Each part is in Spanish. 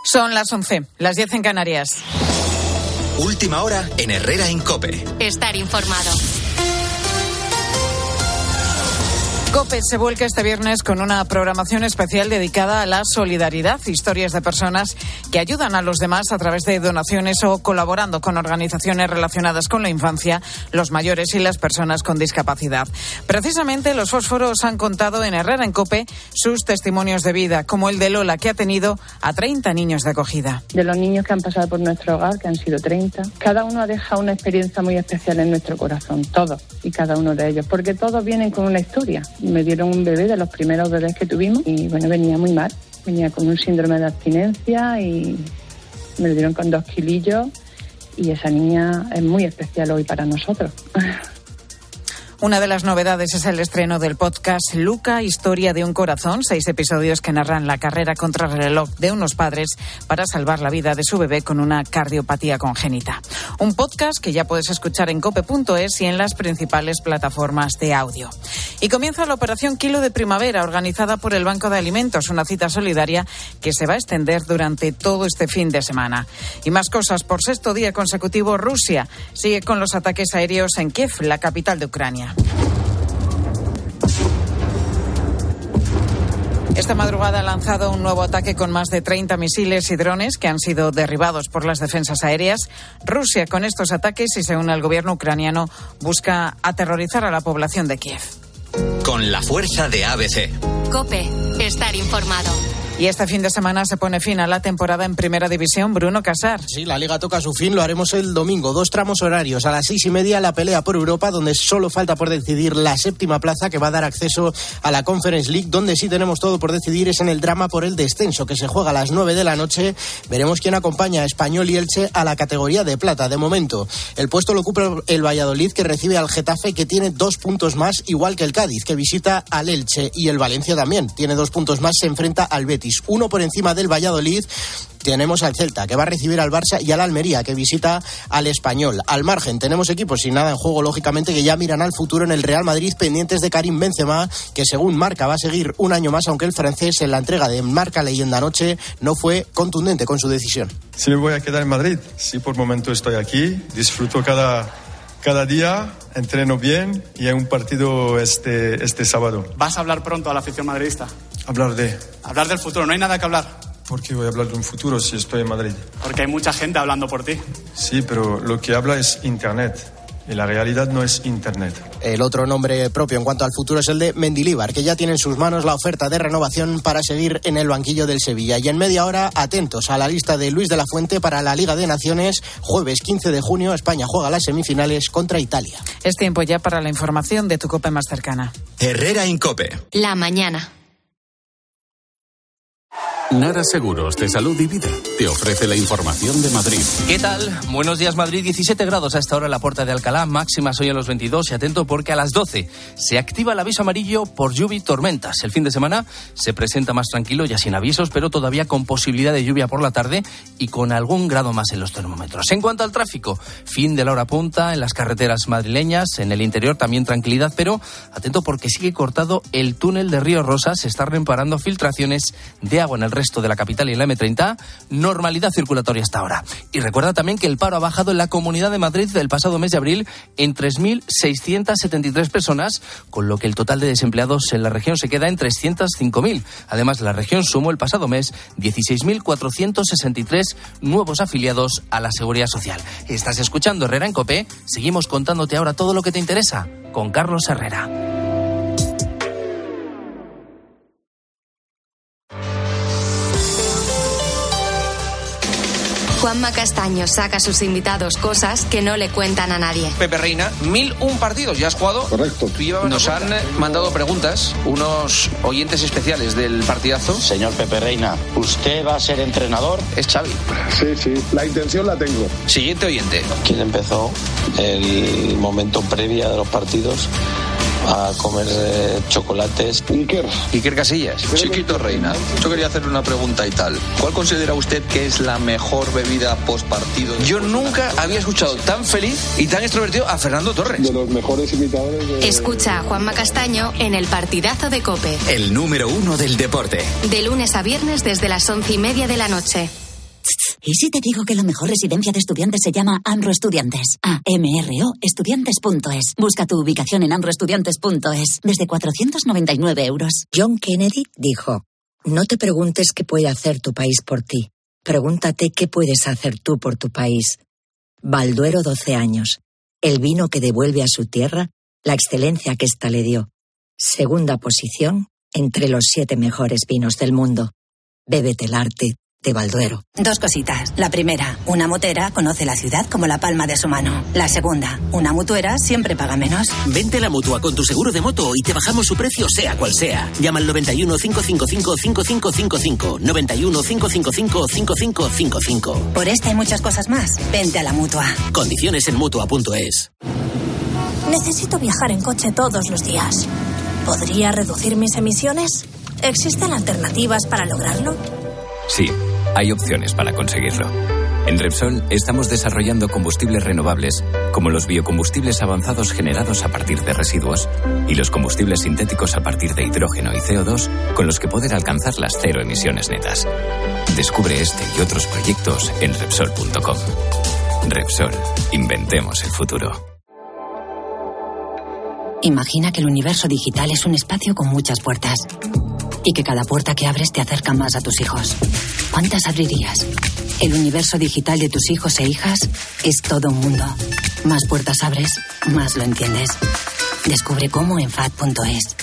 Son las 11, las 10 en Canarias. Última hora en Herrera en COPE. Estar informado. COPE se vuelca este viernes con una programación especial dedicada a la solidaridad, historias de personas que ayudan a los demás a través de donaciones o colaborando con organizaciones relacionadas con la infancia, los mayores y las personas con discapacidad. Precisamente los fósforos han contado en Herrera en COPE sus testimonios de vida, como el de Lola, que ha tenido a 30 niños de acogida. De los niños que han pasado por nuestro hogar, que han sido 30, cada uno ha dejado una experiencia muy especial en nuestro corazón, todos y cada uno de ellos, porque todos vienen con una historia. Me dieron un bebé de los primeros bebés que tuvimos y bueno, venía muy mal, venía con un síndrome de abstinencia y me lo dieron con 2 kilillos y esa niña es muy especial hoy para nosotros. Una de las novedades es el estreno del podcast Luca, Historia de un corazón, 6 episodios que narran la carrera contra el reloj de unos padres para salvar la vida de su bebé con una cardiopatía congénita. Un podcast que ya puedes escuchar en cope.es y en las principales plataformas de audio. Y comienza la operación Kilo de Primavera, organizada por el Banco de Alimentos, una cita solidaria que se va a extender durante todo este fin de semana. Y más cosas, por 6º día consecutivo, Rusia sigue con los ataques aéreos en Kiev, la capital de Ucrania. Esta madrugada ha lanzado un nuevo ataque con más de 30 misiles y drones que han sido derribados por las defensas aéreas. Rusia, con estos ataques y según el gobierno ucraniano, busca aterrorizar a la población de Kiev. Con la fuerza de ABC. COPE, estar informado. Y este fin de semana se pone fin a la temporada en Primera División. Bruno Casar. Sí, la Liga toca su fin, lo haremos el domingo. 2 tramos horarios. A las 6:30 la pelea por Europa, donde solo falta por decidir la 7ª plaza que va a dar acceso a la Conference League. Donde sí tenemos todo por decidir es en el drama por el descenso, que se juega a las 9 de la noche. Veremos quién acompaña a Español y Elche a la categoría de plata. De momento, el puesto lo ocupa el Valladolid, que recibe al Getafe, que tiene 2 puntos más, igual que el Cádiz, que visita al Elche. Y el Valencia también tiene 2 puntos más, se enfrenta al Betis. 1 por encima del Valladolid tenemos al Celta, que va a recibir al Barça, y al Almería, que visita al Español. Al margen tenemos equipos sin nada en juego, lógicamente, que ya miran al futuro en el Real Madrid, pendientes de Karim Benzema, que según Marca va a seguir un año más, aunque el francés en la entrega de Marca Leyenda anoche no fue contundente con su decisión. Sí, me voy a quedar en Madrid. Sí, por momento estoy aquí, disfruto cada día, entreno bien y hay un partido este sábado. ¿Vas a hablar pronto a la afición madridista? Hablar del futuro, no hay nada que hablar. ¿Por qué voy a hablar de un futuro si estoy en Madrid? Porque hay mucha gente hablando por ti. Sí, pero lo que habla es Internet. Y la realidad no es Internet. El otro nombre propio en cuanto al futuro es el de Mendilibar, que ya tiene en sus manos la oferta de renovación para seguir en el banquillo del Sevilla. Y en media hora, atentos a la lista de Luis de la Fuente para la Liga de Naciones. Jueves 15 de junio, España juega las semifinales contra Italia. Es tiempo ya para la información de tu COPE más cercana. Herrera en COPE. La mañana. Nara Seguros de Salud y Vida te ofrece la información de Madrid. ¿Qué tal? Buenos días, Madrid. 17 grados a esta hora en la Puerta de Alcalá, máximas hoy a los 22. Y atento porque a las 12 se activa el aviso amarillo por lluvia y tormentas. El fin de semana se presenta más tranquilo, ya sin avisos, pero todavía con posibilidad de lluvia por la tarde y con algún grado más en los termómetros. En cuanto al tráfico, fin de la hora punta en las carreteras madrileñas, en el interior también tranquilidad, pero atento porque sigue cortado el túnel de Río Rosa. Se están reparando filtraciones de agua en el resto de la capital y en la M30, normalidad circulatoria hasta ahora. Y recuerda también que el paro ha bajado en la Comunidad de Madrid del pasado mes de abril en 3.673 personas, con lo que el total de desempleados en la región se queda en 305.000. Además, la región sumó el pasado mes 16.463 nuevos afiliados a la Seguridad Social. Estás escuchando Herrera en COPE. Seguimos contándote ahora todo lo que te interesa con Carlos Herrera. Juanma Castaño saca a sus invitados cosas que no le cuentan a nadie. Pepe Reina, 1001 partidos, ¿ya has jugado? Correcto. Nos han mandado preguntas unos oyentes especiales del partidazo. Señor Pepe Reina, ¿usted va a ser entrenador? Es Xavi. Sí, la intención la tengo. Siguiente oyente. ¿Quién empezó el momento previa de los partidos a comer chocolates? Iker Casillas. Chiquito Reina, yo quería hacerle una pregunta y tal. ¿Cuál considera usted que es la mejor bebida postpartido? Yo nunca había escuchado tan feliz y tan extrovertido a Fernando Torres. De los mejores imitadores de... Escucha a Juanma Castaño en el partidazo de COPE. El número 1 del deporte. De lunes a viernes desde las 11:30 de la noche. ¿Y si te digo que la mejor residencia de estudiantes se llama AMRO Estudiantes? AMRO Estudiantes.es. Busca tu ubicación en AMROestudiantes.es. Desde 499 euros. John Kennedy dijo: no te preguntes qué puede hacer tu país por ti. Pregúntate qué puedes hacer tú por tu país. Balduero 12 años. El vino que devuelve a su tierra la excelencia que ésta le dio. Segunda posición entre los 7 mejores vinos del mundo. Bébete el arte de Balduero. 2 cositas. La primera, una motera conoce la ciudad como la palma de su mano. La segunda, una mutuera siempre paga menos. Vente a la Mutua con tu seguro de moto y te bajamos su precio sea cual sea. Llama al 91 555 5555. 91 555 5555. Por esta y muchas cosas más, vente a la Mutua. Condiciones en Mutua.es. Necesito viajar en coche todos los días. ¿Podría reducir mis emisiones? ¿Existen alternativas para lograrlo? Sí, hay opciones para conseguirlo. En Repsol estamos desarrollando combustibles renovables, como los biocombustibles avanzados generados a partir de residuos y los combustibles sintéticos a partir de hidrógeno y CO2, con los que poder alcanzar las 0 emisiones netas. Descubre este y otros proyectos en Repsol.com. Repsol, inventemos el futuro. Imagina que el universo digital es un espacio con muchas puertas y que cada puerta que abres te acerca más a tus hijos. ¿Cuántas abrirías? El universo digital de tus hijos e hijas es todo un mundo. Más puertas abres, más lo entiendes. Descubre cómo en FAD.es.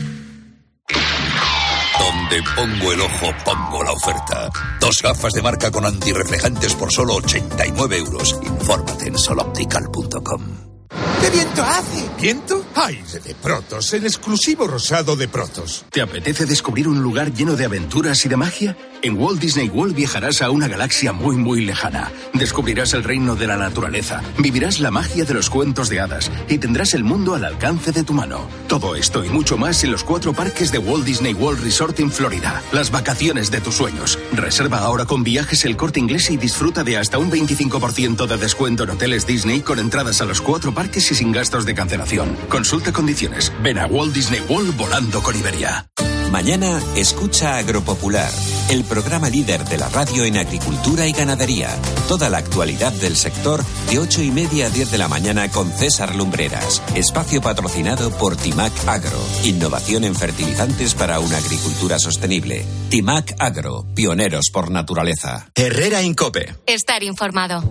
Donde pongo el ojo, pongo la oferta. 2 gafas de marca con antirreflejantes por solo 89 euros. Infórmate en soloptical.com. ¿Qué viento hace? ¿Viento? Aire de Protos, el exclusivo rosado de Protos. ¿Te apetece descubrir un lugar lleno de aventuras y de magia? En Walt Disney World viajarás a una galaxia muy, muy lejana. Descubrirás el reino de la naturaleza, vivirás la magia de los cuentos de hadas y tendrás el mundo al alcance de tu mano. Todo esto y mucho más en los 4 parques de Walt Disney World Resort en Florida. Las vacaciones de tus sueños. Reserva ahora con Viajes El Corte Inglés y disfruta de hasta un 25% de descuento en hoteles Disney con entradas a los 4 parques y sin gastos de cancelación. Consulta condiciones. Ven a Walt Disney World volando con Iberia. Mañana escucha Agropopular, el programa líder de la radio en agricultura y ganadería. Toda la actualidad del sector de 8:30 a 10 de la mañana con César Lumbreras. Espacio patrocinado por Timac Agro. Innovación en fertilizantes para una agricultura sostenible. Timac Agro, pioneros por naturaleza. Herrera en COPE. Estar informado.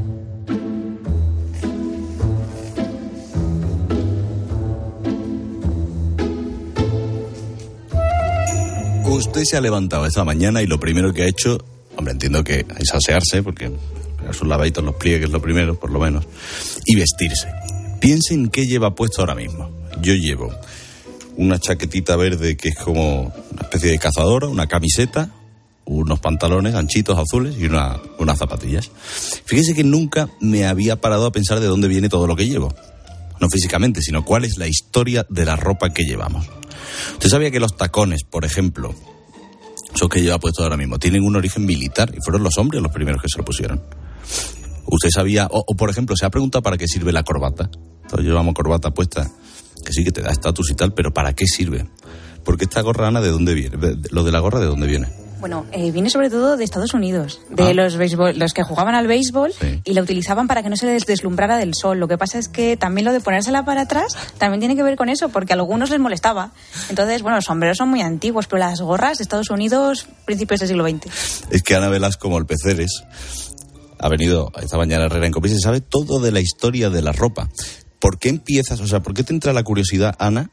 Usted se ha levantado esta mañana y lo primero que ha hecho, hombre, entiendo que es asearse, porque sus lavaditos los pliegues lo primero, por lo menos, y vestirse. Piensen qué lleva puesto ahora mismo. Yo llevo una chaquetita verde que es como una especie de cazadora, una camiseta, unos pantalones anchitos azules y unas zapatillas. Fíjese que nunca me había parado a pensar de dónde viene todo lo que llevo. No físicamente, sino cuál es la historia de la ropa que llevamos. ¿Usted sabía que los tacones, por ejemplo, esos que lleva puesto ahora mismo, tienen un origen militar y fueron los hombres los primeros que se lo pusieron? ¿Usted sabía, o por ejemplo, se ha preguntado para qué sirve la corbata? Todos llevamos corbata puesta, que sí que te da estatus y tal, pero ¿para qué sirve? Porque esta gorra, Ana, ¿de dónde viene? Lo de la gorra, ¿de dónde viene? Bueno, viene sobre todo de Estados Unidos, de los que jugaban al béisbol, sí, y la utilizaban para que no se les deslumbrara del sol. Lo que pasa es que también lo de ponérsela para atrás también tiene que ver con eso, porque a algunos les molestaba. Entonces, bueno, los sombreros son muy antiguos, pero las gorras de Estados Unidos, principios del siglo XX. Es que Ana Velasco Molpeceres ha venido esta mañana a Herrera en COPE y se sabe todo de la historia de la ropa. ¿Por qué empiezas, por qué te entra la curiosidad, Ana,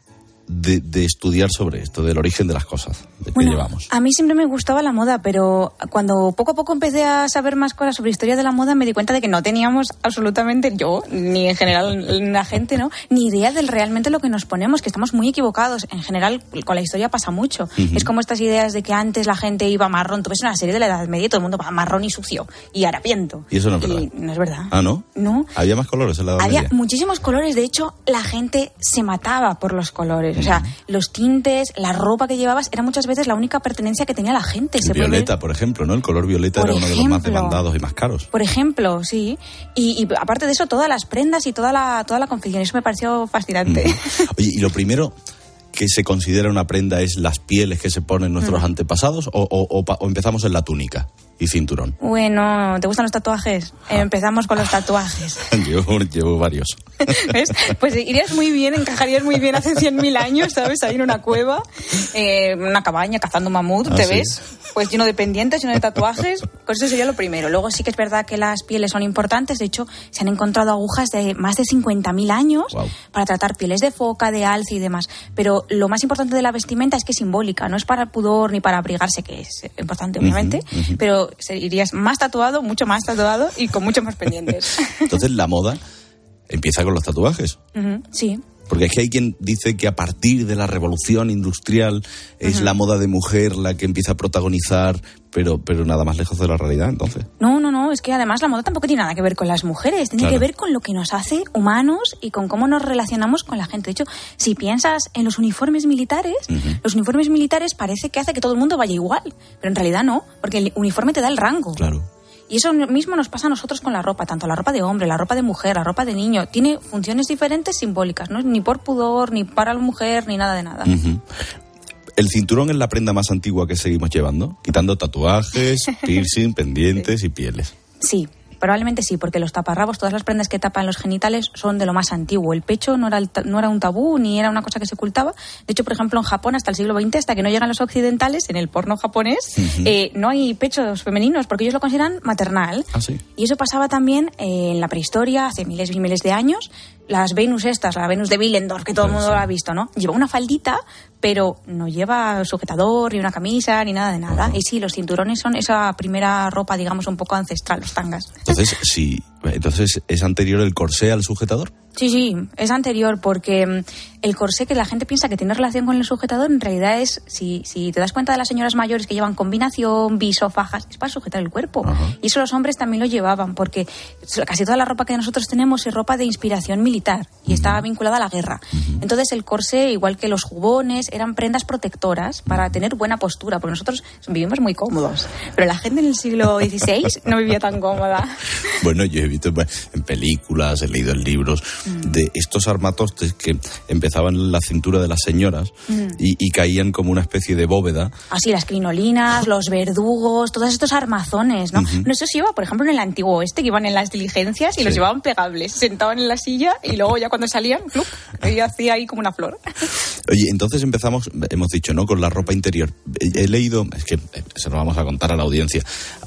de estudiar sobre esto, del origen de las cosas que llevamos? A mí siempre me gustaba la moda, pero cuando poco a poco empecé a saber más cosas sobre historia de la moda, me di cuenta de que no teníamos absolutamente, yo, ni en general la gente, ¿no?, ni idea de realmente lo que nos ponemos, que estamos muy equivocados. En general, con la historia pasa mucho. Uh-huh. Es como estas ideas de que antes la gente iba marrón. Tú ves una serie de la Edad Media y todo el mundo va marrón y sucio y harapiento. Y eso no es verdad. Y no es verdad. ¿Ah, no? No. ¿Había más colores en la Edad Media? Había muchísimos colores. De hecho, la gente se mataba por los colores. O sea, los tintes, la ropa que llevabas era muchas veces la única pertenencia que tenía la gente. El violeta, por ejemplo, ¿no? El color violeta era uno de los más demandados y más caros. Por ejemplo, sí. Y aparte de eso, todas las prendas y toda la confección. Eso me pareció fascinante. Oye, y lo primero que se considera una prenda es las pieles que se ponen nuestros antepasados o empezamos en la túnica. y cinturón. Bueno, ¿te gustan los tatuajes? Empezamos con los tatuajes. Llevo varios. ¿Ves? Pues irías muy bien, encajarías muy bien hace 100.000 años, ¿sabes? Ahí en una cueva, una cabaña, cazando mamut, ¿te ves? Pues lleno de pendientes, lleno de tatuajes. Pues eso sería lo primero. Luego sí que es verdad que las pieles son importantes. De hecho, se han encontrado agujas de más de 50.000 años para tratar pieles de foca, de alce y demás. Pero lo más importante de la vestimenta es que es simbólica. No es para pudor ni para abrigarse, que es importante, obviamente. Pero irías más tatuado, mucho más tatuado y con muchos más pendientes. Entonces la moda empieza con los tatuajes. Sí. Porque es que hay quien dice que a partir de la revolución industrial es la moda de mujer la que empieza a protagonizar, pero nada más lejos de la realidad, entonces. No, es que además la moda tampoco tiene nada que ver con las mujeres, tiene que ver con lo que nos hace humanos y con cómo nos relacionamos con la gente. De hecho, si piensas en los uniformes militares, los uniformes militares parece que hace que todo el mundo vaya igual, pero en realidad no, porque el uniforme te da el rango. Claro. Y eso mismo nos pasa a nosotros con la ropa, tanto la ropa de hombre, la ropa de mujer, la ropa de niño. Tiene funciones diferentes simbólicas, no es ni por pudor, ni para la mujer, ni nada de nada. ¿El cinturón es la prenda más antigua que seguimos llevando? Quitando tatuajes, piercing, pendientes y pieles. Sí. Probablemente sí, porque los taparrabos, todas las prendas que tapan los genitales son de lo más antiguo. El pecho no era un tabú ni era una cosa que se ocultaba. De hecho, por ejemplo, en Japón hasta el siglo XX, hasta que no llegan los occidentales, en el porno japonés, no hay pechos femeninos porque ellos lo consideran maternal. ¿Ah, sí? Y eso pasaba también en la prehistoria, hace miles y miles de años. Las Venus la Venus de Willendorf, que todo el mundo lo ha visto, ¿no? Lleva una faldita, pero no lleva sujetador, ni una camisa, ni nada de nada. Y sí, los cinturones son esa primera ropa, digamos, un poco ancestral, los tangas. Entonces, ¿es anterior el corsé al sujetador? Sí, es anterior porque el corsé, que la gente piensa que tiene relación con el sujetador, en realidad es, si te das cuenta de las señoras mayores que llevan combinación, viso, fajas, es para sujetar el cuerpo. Y eso los hombres también lo llevaban, porque casi toda la ropa que nosotros tenemos es ropa de inspiración militar y está vinculada a la guerra. Entonces el corsé, igual que los jubones, eran prendas protectoras para tener buena postura, porque nosotros vivimos muy cómodos, pero la gente en el siglo XVI no vivía tan cómoda. Bueno, yo he visto en películas, he leído en libros de estos armatostes que empezaban en la cintura de las señoras y caían como una especie de bóveda. Así, las crinolinas, los verdugos, todos estos armazones, ¿no? Eso se lleva, por ejemplo, en el antiguo oeste, que iban en las diligencias y los llevaban pegables. Se sentaban en la silla y luego ya cuando salían, ¡flup!, y hacía ahí como una flor. Oye, entonces hemos dicho, ¿no?, con la ropa interior. He leído, es que se lo vamos a contar a la audiencia,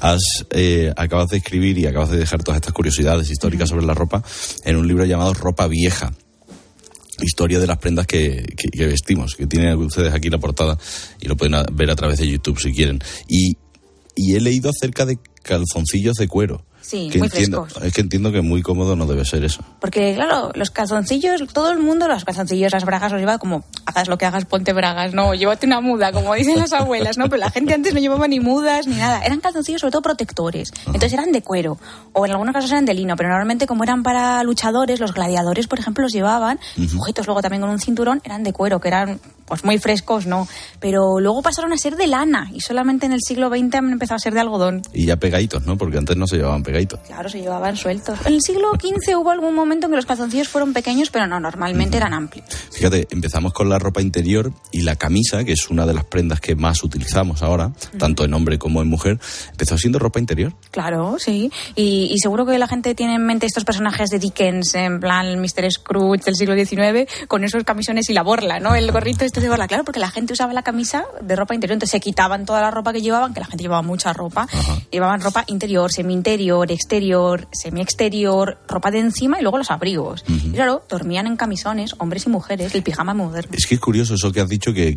acabas de escribir y acabas de dejar todas estas curiosidades históricas sobre la ropa en un libro llamado Ropa Vieja. Historia de las prendas que vestimos, que tienen ustedes aquí la portada y lo pueden ver a través de YouTube si quieren. Y he leído acerca de calzoncillos de cuero. Sí, muy frescos. Es que entiendo que muy cómodo no debe ser eso. Porque, claro, los calzoncillos, todo el mundo, los calzoncillos, las bragas, los lleva como, hagas lo que hagas, ponte bragas, no, llévate una muda, como dicen las abuelas, ¿no? Pero la gente antes no llevaba ni mudas ni nada. Eran calzoncillos sobre todo protectores. Entonces eran de cuero, o en algunos casos eran de lino, pero normalmente como eran para luchadores, los gladiadores, por ejemplo, los llevaban, sujetos luego también con un cinturón, eran de cuero, que eran pues muy frescos, ¿no? Pero luego pasaron a ser de lana y solamente en el siglo XX han empezado a ser de algodón. Y ya pegaditos, ¿no? Porque antes no se llevaban pegaditos. Claro, se llevaban sueltos. En el siglo XV hubo algún momento en que los calzoncillos fueron pequeños, pero no, normalmente eran amplios. Fíjate, empezamos con la ropa interior y la camisa, que es una de las prendas que más utilizamos ahora, tanto en hombre como en mujer, empezó siendo ropa interior. Claro, sí. Y seguro que la gente tiene en mente estos personajes de Dickens, en plan el Mr. Scrooge del siglo XIX, con esos camisones y la borla, ¿no? El gorrito de borla, claro, porque la gente usaba la camisa de ropa interior, entonces se quitaban toda la ropa que llevaban, que la gente llevaba mucha ropa, llevaban ropa interior, semi-interior, exterior, semi-exterior, ropa de encima y luego los abrigos. Y claro, dormían en camisones, hombres y mujeres, el pijama moderno. Es que es curioso eso que has dicho, que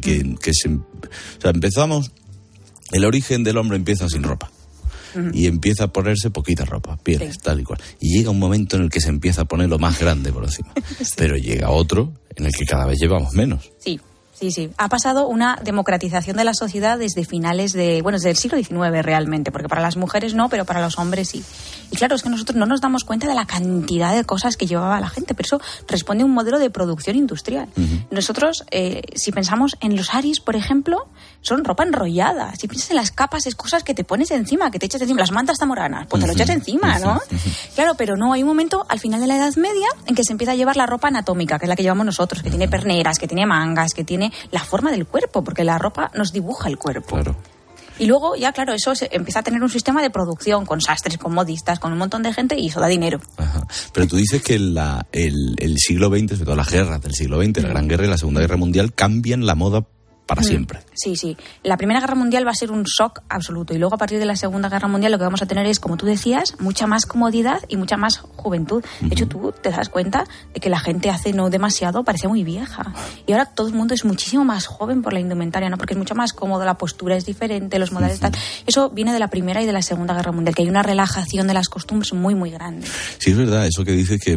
empezamos, el origen del hombre empieza sin ropa. Y empieza a ponerse poquita ropa, pieles, tal y cual. Y llega un momento en el que se empieza a poner lo más grande por encima. Pero llega otro en el que cada vez llevamos menos. Sí. Ha pasado una democratización de la sociedad desde finales desde el siglo XIX realmente, porque para las mujeres no, pero para los hombres sí. Y claro, es que nosotros no nos damos cuenta de la cantidad de cosas que llevaba la gente, pero eso responde a un modelo de producción industrial. Nosotros, si pensamos en los aris, por ejemplo, son ropa enrollada. Si piensas en las capas, es cosas que te pones encima, que te echas encima. Las mantas zamoranas, pues te lo echas encima, ¿no? Claro, pero no, hay un momento al final de la Edad Media en que se empieza a llevar la ropa anatómica, que es la que llevamos nosotros, que tiene perneras, que tiene mangas, que tiene la forma del cuerpo, porque la ropa nos dibuja el cuerpo. Claro. Y luego ya, claro, eso se empieza a tener un sistema de producción con sastres, con modistas, con un montón de gente y eso da dinero. Ajá. Pero tú dices que el siglo XX, sobre todo las guerras del siglo XX, la Gran Guerra y la Segunda Guerra Mundial, cambian la moda para siempre. Sí. La Primera Guerra Mundial va a ser un shock absoluto y luego a partir de la Segunda Guerra Mundial lo que vamos a tener es, como tú decías, mucha más comodidad y mucha más juventud. De hecho, tú te das cuenta de que la gente hace no demasiado parecía muy vieja. Y ahora todo el mundo es muchísimo más joven por la indumentaria, ¿no? Porque es mucho más cómodo, la postura es diferente, los modales tal. Eso viene de la Primera y de la Segunda Guerra Mundial, que hay una relajación de las costumbres muy, muy grande. Sí, es verdad, eso que dices que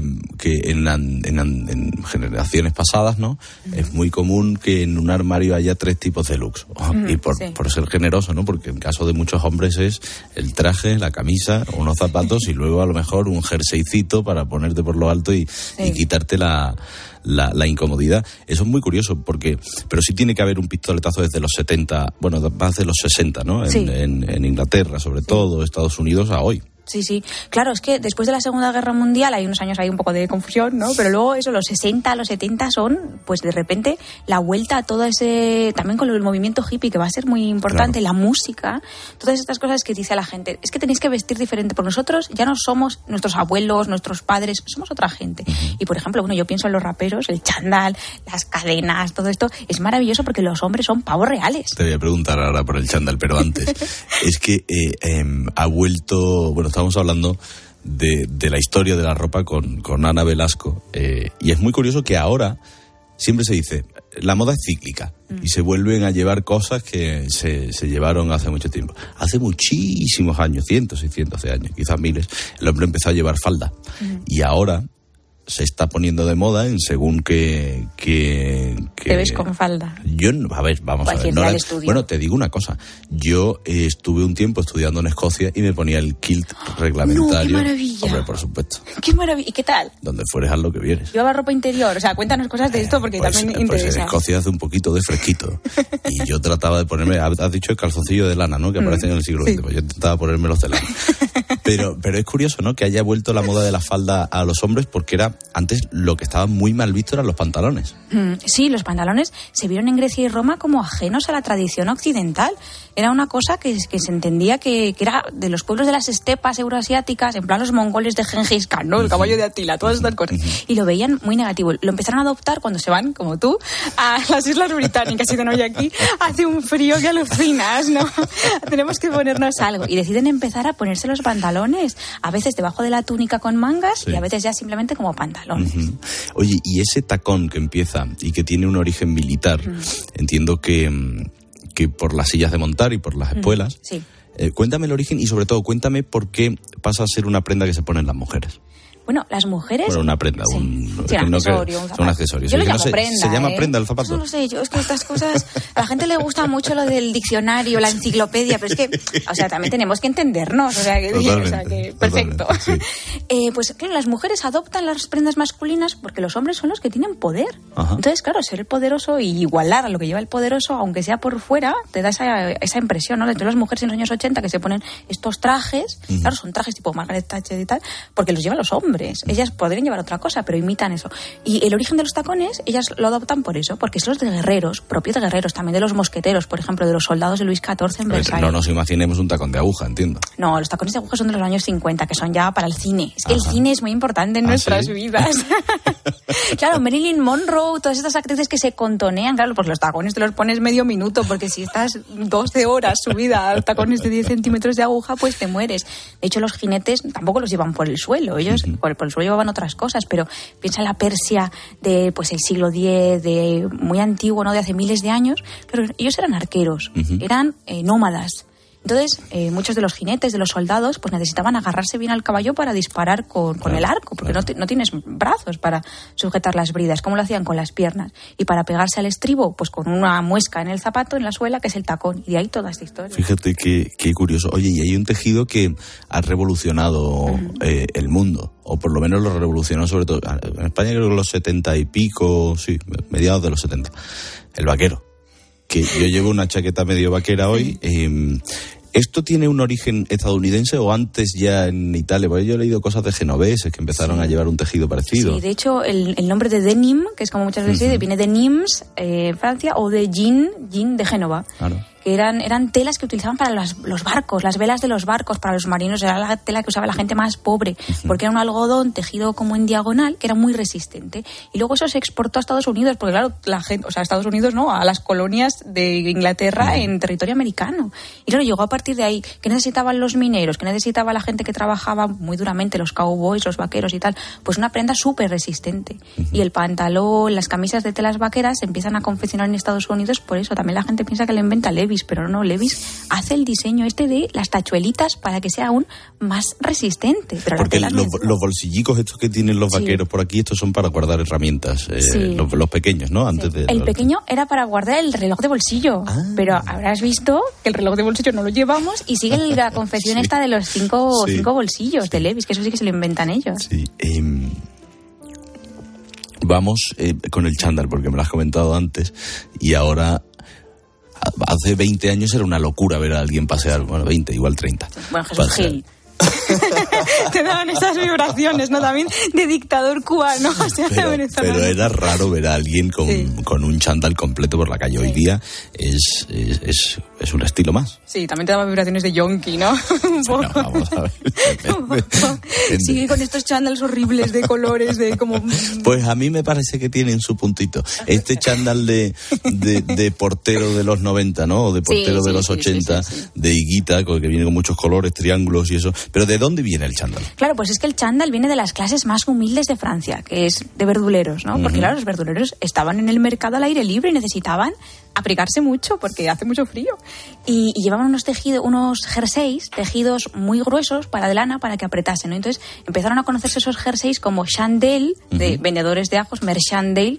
en generaciones pasadas, ¿no? Es muy común que en un armario haya 3 tipos de looks. Y por ser generoso, ¿no? Porque en caso de muchos hombres es el traje, la camisa, unos zapatos y luego a lo mejor un jerseycito para ponerte por lo alto y quitarte la incomodidad. Eso es muy curioso pero sí tiene que haber un pistoletazo desde los 70, bueno, más de los 60, ¿no? En Inglaterra, sobre todo, Estados Unidos, a hoy. Sí. Claro, es que después de la Segunda Guerra Mundial hay unos años ahí un poco de confusión, ¿no? Pero luego eso, los 60, los 70 son, pues de repente, la vuelta a todo ese... También con el movimiento hippie, que va a ser muy importante, la música, todas estas cosas que dice la gente. Es que tenéis que vestir diferente, porque nosotros ya no somos nuestros abuelos, nuestros padres, somos otra gente. Y, por ejemplo, yo pienso en los raperos, el chándal, las cadenas, todo esto, es maravilloso porque los hombres son pavos reales. Te voy a preguntar ahora por el chándal, pero antes, es que ha vuelto... Bueno, estamos hablando de la historia de la ropa con Ana Velasco y es muy curioso que ahora siempre se dice la moda es cíclica y se vuelven a llevar cosas que se llevaron hace mucho tiempo. Hace muchísimos años, cientos y cientos de años, quizás miles, el hombre empezó a llevar falda y ahora se está poniendo de moda en según que ¿Te ves con falda? Yo, a ver, vamos a ver. Bueno, te digo una cosa. Yo estuve un tiempo estudiando en Escocia y me ponía el kilt reglamentario. ¡Qué maravilla! Hombre, por supuesto. ¡Qué maravilla! ¿Y qué tal? Donde fueres haz lo que vieres. Llevaba ropa interior. O sea, cuéntanos cosas de esto porque también interesa. Pues en Escocia hace un poquito de fresquito. Y yo trataba de ponerme... Has dicho el calzoncillo de lana, ¿no? Que aparece en el siglo XX. Pues yo intentaba ponerme los de lana. Pero es curioso, ¿no? Que haya vuelto la moda de la falda a los hombres porque era... Antes lo que estaba muy mal visto eran los pantalones. Sí, los pantalones se vieron en Grecia y Roma como ajenos a la tradición occidental. Era una cosa que se entendía que era de los pueblos de las estepas euroasiáticas, en plan los mongoles de Gengis Khan, ¿no? El caballo de Atila, todas estas cosas. Y lo veían muy negativo. Lo empezaron a adoptar cuando se van, como tú, a las Islas Británicas y de hoy aquí hace un frío que alucinas, ¿no? Tenemos que ponernos algo. Y deciden empezar a ponerse los pantalones, a veces debajo de la túnica con mangas y a veces ya simplemente como pantalones. Oye, y ese tacón que empieza y que tiene un origen militar, entiendo que por las sillas de montar y por las espuelas. Sí. Cuéntame el origen y sobre todo cuéntame por qué pasa a ser una prenda que se ponen las mujeres. Bueno, las mujeres... Bueno, una prenda, un accesorio, un son accesorios. Yo lo llamo prenda, ¿Se llama prenda el zapato? No lo sé, yo es que estas cosas... A la gente le gusta mucho lo del diccionario, la enciclopedia, pero es que, o sea, también tenemos que entendernos, o sea, que perfecto. Sí. Pues claro, las mujeres adoptan las prendas masculinas porque los hombres son los que tienen poder. Ajá. Entonces, claro, ser el poderoso y igualar a lo que lleva el poderoso, aunque sea por fuera, te da esa impresión, ¿no? Entonces las mujeres en los años 80 que se ponen estos trajes, claro, son trajes tipo Margaret Thatcher y tal, porque los llevan los hombres. Ellas podrían llevar otra cosa, pero imitan eso. Y el origen de los tacones, ellas lo adoptan por eso, porque son los de guerreros, propios de guerreros, también de los mosqueteros, por ejemplo, de los soldados de Luis XIV en Versalles. No nos imaginemos un tacón de aguja, entiendo. No, los tacones de aguja son de los años 50, que son ya para el cine. Es que el cine es muy importante en nuestras vidas. Claro, Marilyn Monroe, todas estas actrices que se contonean, claro, pues los tacones te los pones medio minuto, porque si estás 12 horas subida a tacones de 10 centímetros de aguja, pues te mueres. De hecho, los jinetes tampoco los llevan por el suelo, ellos por el suelo llevaban otras cosas, pero piensa en la Persia de pues el siglo X, de muy antiguo, ¿no? De hace miles de años, pero ellos eran arqueros, eran nómadas. Entonces, muchos de los jinetes, de los soldados, pues necesitaban agarrarse bien al caballo para disparar con el arco, porque no tienes brazos para sujetar las bridas. ¿Cómo lo hacían? Con las piernas. Y para pegarse al estribo, pues con una muesca en el zapato, en la suela, que es el tacón. Y de ahí toda esta historia. Fíjate qué curioso. Oye, y hay un tejido que ha revolucionado el mundo, o por lo menos lo revolucionó sobre todo. En España creo que en los 70 y pico, sí, mediados de los 70. El vaquero. Que yo llevo una chaqueta medio vaquera hoy. ¿Esto tiene un origen estadounidense o antes ya en Italia? Porque yo he leído cosas de genoveses que empezaron a llevar un tejido parecido. Sí, de hecho, el nombre de denim, que es como muchas veces se dice, viene de Nimes, Francia, o de jean de Génova. Claro. que eran telas que utilizaban para los barcos, las velas de los barcos, para los marinos. Era la tela que usaba la gente más pobre, porque era un algodón tejido como en diagonal, que era muy resistente. Y luego eso se exportó a Estados Unidos, porque claro, la gente, o sea, a Estados Unidos no, a las colonias de Inglaterra en territorio americano. Y claro, llegó a partir de ahí. ¿Qué necesitaban los mineros? ¿Qué necesitaba la gente que trabajaba muy duramente, los cowboys, los vaqueros y tal? Pues una prenda súper resistente. Y el pantalón, las camisas de telas vaqueras se empiezan a confeccionar en Estados Unidos por eso. También la gente piensa que le inventa Levi's, pero no, Levi's hace el diseño de las tachuelitas para que sea aún más resistente. Pero porque los bolsillicos estos que tienen los vaqueros por aquí, estos son para guardar herramientas, los pequeños, ¿no? Antes de el pequeño era para guardar el reloj de bolsillo, pero habrás visto que el reloj de bolsillo no lo llevamos y sigue la confección esta de los cinco bolsillos de Levi's, que eso sí que se lo inventan ellos. Sí. Vamos con el chándal, porque me lo has comentado antes, y ahora... Hace 20 años era una locura ver a alguien pasear, bueno, 20, igual 30. Bueno, Jesús Gil. Te daban esas vibraciones, ¿no? También de dictador cubano, o sea, pero era raro ver a alguien con un chándal completo por la calle. Hoy día es un estilo más. Sí, también te daba vibraciones de yonki, ¿no? Un poco. No, vamos a ver. Sigue con estos chándals horribles de colores, de como... Pues a mí me parece que tienen su puntito. Este chándal de portero de los 90, ¿no? O de portero de los 80, de higuita, que viene con muchos colores, triángulos y eso. Pero ¿de dónde viene el chándal? Claro, pues es que el chándal viene de las clases más humildes de Francia, que es de verduleros, ¿no? Porque claro, los verduleros estaban en el mercado al aire libre y necesitaban abrigarse mucho porque hace mucho frío. Y llevaban unos jerseys tejidos muy gruesos para de lana para que apretasen, ¿no? Entonces empezaron a conocerse esos jerseys como chandelle, de vendedores de ajos, merchandelle,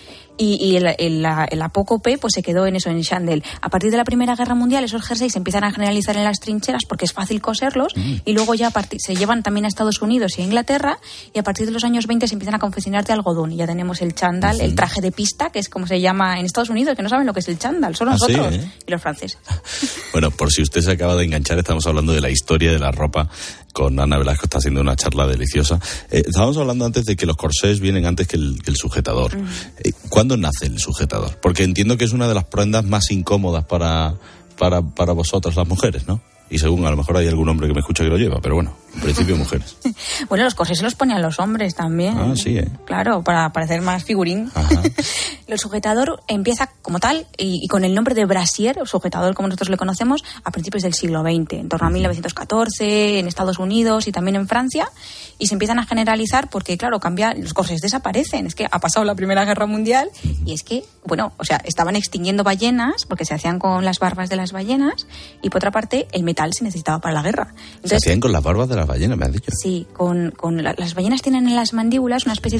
y el apócope pues se quedó en eso, en chandelle. A partir de la Primera Guerra Mundial esos jerseys se empiezan a generalizar en las trincheras porque es fácil coserlos, y luego ya se llevan también a Estados Unidos y a Inglaterra, y a partir de los años 20 se empiezan a confeccionar de algodón, y ya tenemos el chándal, el traje de pista, que es como se llama en Estados Unidos, que no saben lo que es el chándal, son nosotros y los franceses. Bueno, por si usted se acaba de enganchar, estamos hablando de la historia de la ropa con Ana Velasco, está haciendo una charla deliciosa. Estábamos hablando antes de que los corsés vienen antes que el sujetador. ¿Cuándo nace el sujetador? Porque entiendo que es una de las prendas más incómodas para vosotras las mujeres, ¿no? Y según, a lo mejor hay algún hombre que me escucha que lo lleva, pero bueno, en principio mujeres. Bueno, los corsés se los ponían los hombres también. Ah, sí, Claro, para parecer más figurín. Ajá. El sujetador empieza como tal y con el nombre de brasier, o sujetador como nosotros le conocemos, a principios del siglo XX, en torno a 1914, en Estados Unidos y también en Francia, y se empiezan a generalizar porque, claro, los corsés desaparecen. Es que ha pasado la Primera Guerra Mundial y es que, bueno, o sea, estaban extinguiendo ballenas porque se hacían con las barbas de las ballenas, y por otra parte el metal se necesitaba para la guerra. Entonces, ¿se hacían con las barbas de las ballenas, me has dicho? Sí, las ballenas tienen en las mandíbulas una especie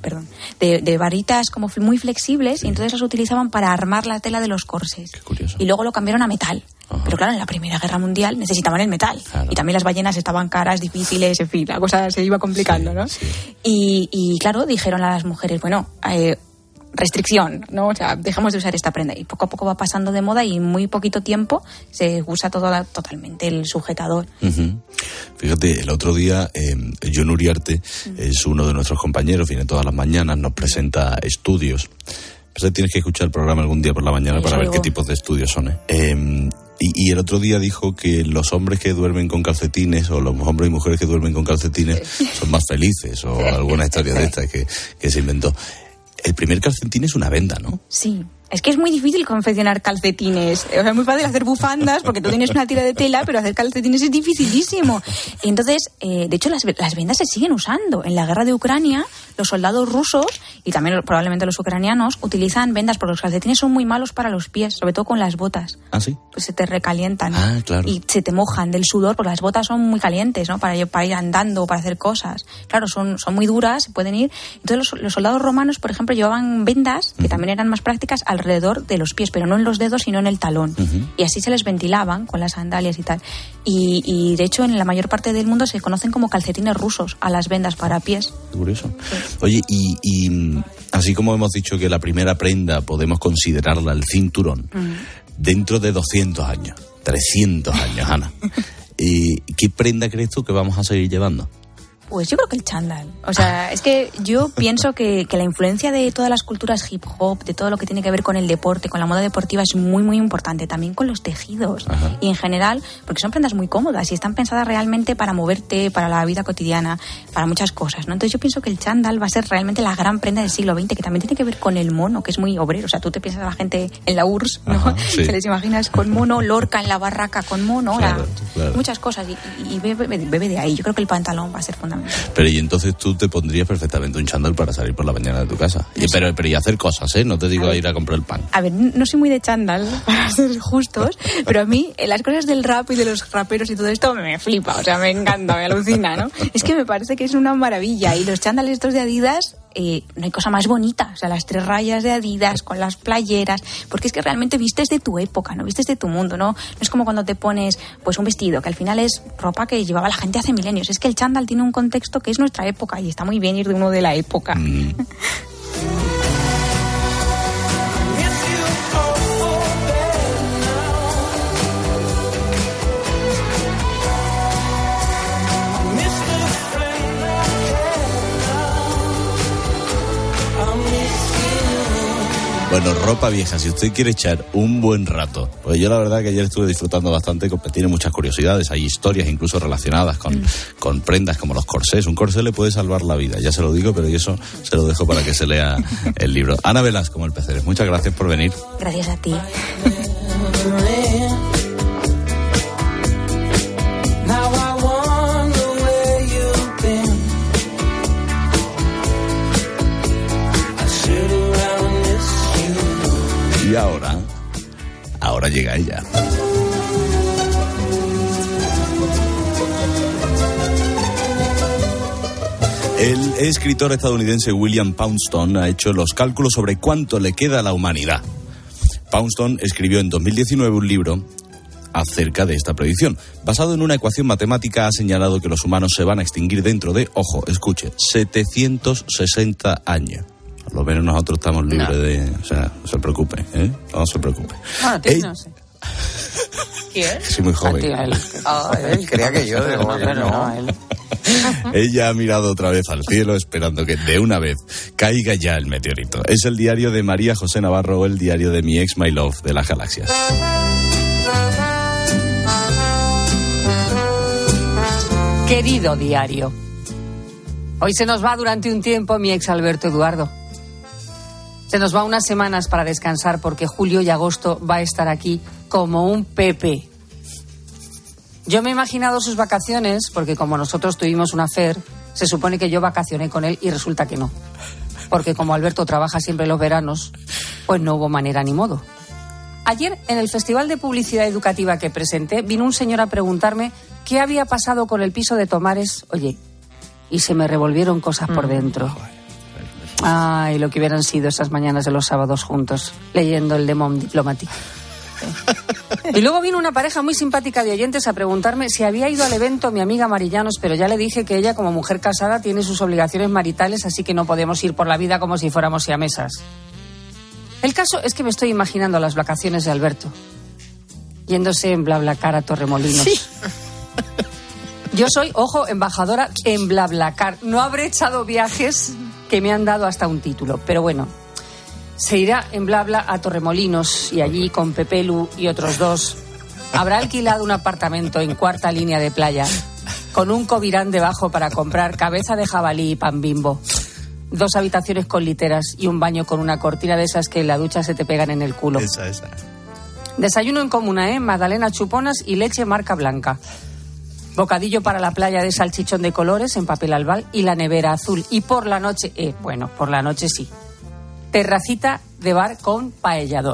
de varitas como muy flexibles, y entonces las utilizaban para armar la tela de los corsés. Qué curioso. Y luego lo cambiaron a metal. Ajá. Pero claro, en la Primera Guerra Mundial necesitaban el metal. Claro. Y también las ballenas estaban caras, difíciles, en fin, la cosa se iba complicando, ¿no? Sí. Y claro, dijeron a las mujeres, bueno, restricción, ¿no? O sea, dejamos de usar esta prenda, y poco a poco va pasando de moda y en muy poquito tiempo se usa totalmente el sujetador. Fíjate, el otro día John Uriarte es uno de nuestros compañeros, viene todas las mañanas, nos presenta estudios. Pues tienes que escuchar el programa algún día por la mañana para ver qué tipos de estudios son. Y el otro día dijo que los hombres que duermen con calcetines, o los hombres y mujeres que duermen con calcetines, son más felices, o alguna historia de estas que se inventó. El primer calcetín es una venda, ¿no? Sí. Es que es muy difícil confeccionar calcetines. O sea, es muy fácil hacer bufandas porque tú tienes una tira de tela, pero hacer calcetines es dificilísimo. Y entonces, de hecho, las vendas se siguen usando. En la guerra de Ucrania, los soldados rusos, y también probablemente los ucranianos, utilizan vendas porque los calcetines son muy malos para los pies, sobre todo con las botas. ¿Ah, sí? Pues se te recalientan. Ah, claro. Y se te mojan del sudor, porque las botas son muy calientes, ¿no? Para ir andando, para hacer cosas. Claro, son muy duras, se pueden ir. Entonces los soldados romanos, por ejemplo, llevaban vendas, que también eran más prácticas, alrededor de los pies, pero no en los dedos, sino en el talón. Y así se les ventilaban con las sandalias y tal. Y de hecho, en la mayor parte del mundo se conocen como calcetines rusos a las vendas para pies. Curioso. Sí. Oye, y así como hemos dicho que la primera prenda podemos considerarla el cinturón, dentro de 200 años, 300 años, Ana, ¿qué prenda crees tú que vamos a seguir llevando? Pues yo creo que el chándal. O sea, es que yo pienso que la influencia de todas las culturas hip hop, de todo lo que tiene que ver con el deporte, con la moda deportiva, es muy, muy importante. También con los tejidos. Ajá. Y en general, porque son prendas muy cómodas y están pensadas realmente para moverte, para la vida cotidiana, para muchas cosas, ¿no? Entonces yo pienso que el chándal va a ser realmente la gran prenda del siglo XX, que también tiene que ver con el mono, que es muy obrero. O sea, tú te piensas a la gente en la URSS, ¿no? Ajá, sí. Se les imaginas con mono, Lorca en la barraca con mono, claro. Muchas cosas. Y bebe de ahí. Yo creo que el pantalón va a ser fundamental. Pero y entonces tú te pondrías perfectamente un chándal para salir por la mañana de tu casa. Pero y hacer cosas, ¿eh? No te digo a ir a comprar el pan. A ver, no soy muy de chándal, para ser justos, pero a mí las cosas del rap y de los raperos y todo esto me flipa, o sea, me encanta, me alucina, ¿no? Es que me parece que es una maravilla. Y los chándales estos de Adidas, no hay cosa más bonita. O sea, las 3 rayas de Adidas con las playeras, porque es que realmente vistes de tu época, no vistes de tu mundo, ¿no? No es como cuando te pones pues un vestido, que al final es ropa que llevaba la gente hace milenios. Es que el chándal tiene un contexto que es nuestra época y está muy bien ir de uno de la época. Bueno, ropa vieja, si usted quiere echar un buen rato, pues yo la verdad que ayer estuve disfrutando bastante, tiene muchas curiosidades, hay historias incluso relacionadas con prendas como los corsés. Un corsé le puede salvar la vida, ya se lo digo, pero eso se lo dejo para que se lea el libro. Ana Velasco, como el Peceres, muchas gracias por venir. Gracias a ti. Y ahora llega ella. El escritor estadounidense William Poundstone ha hecho los cálculos sobre cuánto le queda a la humanidad. Poundstone escribió en 2019 un libro acerca de esta predicción. Basado en una ecuación matemática, ha señalado que los humanos se van a extinguir dentro de, ojo, escuche, 760 años. Por lo menos nosotros estamos libres de... O sea, no se preocupe, ¿eh? No se preocupe. Bueno, tío, no sé. ¿Quién? Soy muy joven. Él creía que yo. No, él. Ella ha mirado otra vez al cielo esperando que de una vez caiga ya el meteorito. Es el diario de María José Navarro, o el diario de mi ex My Love de las galaxias. Querido diario, hoy se nos va durante un tiempo mi ex Alberto Eduardo. Se nos va unas semanas para descansar porque julio y agosto va a estar aquí como un Pepe. Yo me he imaginado sus vacaciones porque como nosotros tuvimos una affair, se supone que yo vacacioné con él y resulta que no. Porque como Alberto trabaja siempre los veranos, pues no hubo manera ni modo. Ayer, en el Festival de Publicidad Educativa que presenté, vino un señor a preguntarme qué había pasado con el piso de Tomares. Oye, y se me revolvieron cosas por dentro. Ay, lo que hubieran sido esas mañanas de los sábados juntos, leyendo el Le Monde Diplomatique. Y luego vino una pareja muy simpática de oyentes a preguntarme si había ido al evento mi amiga Marillanos, pero ya le dije que ella, como mujer casada, tiene sus obligaciones maritales, así que no podemos ir por la vida como si fuéramos siamesas. El caso es que me estoy imaginando las vacaciones de Alberto, yéndose en BlaBlaCar a Torremolinos. Sí. Yo soy, ojo, embajadora en BlaBlaCar. No habré echado viajes que me han dado hasta un título, pero bueno, se irá en Blabla a Torremolinos y allí con Pepelu y otros 2 habrá alquilado un apartamento en 4ª línea de playa con un cobirán debajo para comprar cabeza de jabalí y pan Bimbo, 2 habitaciones con literas y un baño con una cortina de esas que en la ducha se te pegan en el culo. Esa. Desayuno en comuna, magdalenas chuponas y leche marca blanca. Bocadillo para la playa de salchichón de colores en papel albal y la nevera azul. Y por la noche, por la noche sí, terracita de bar con paellador.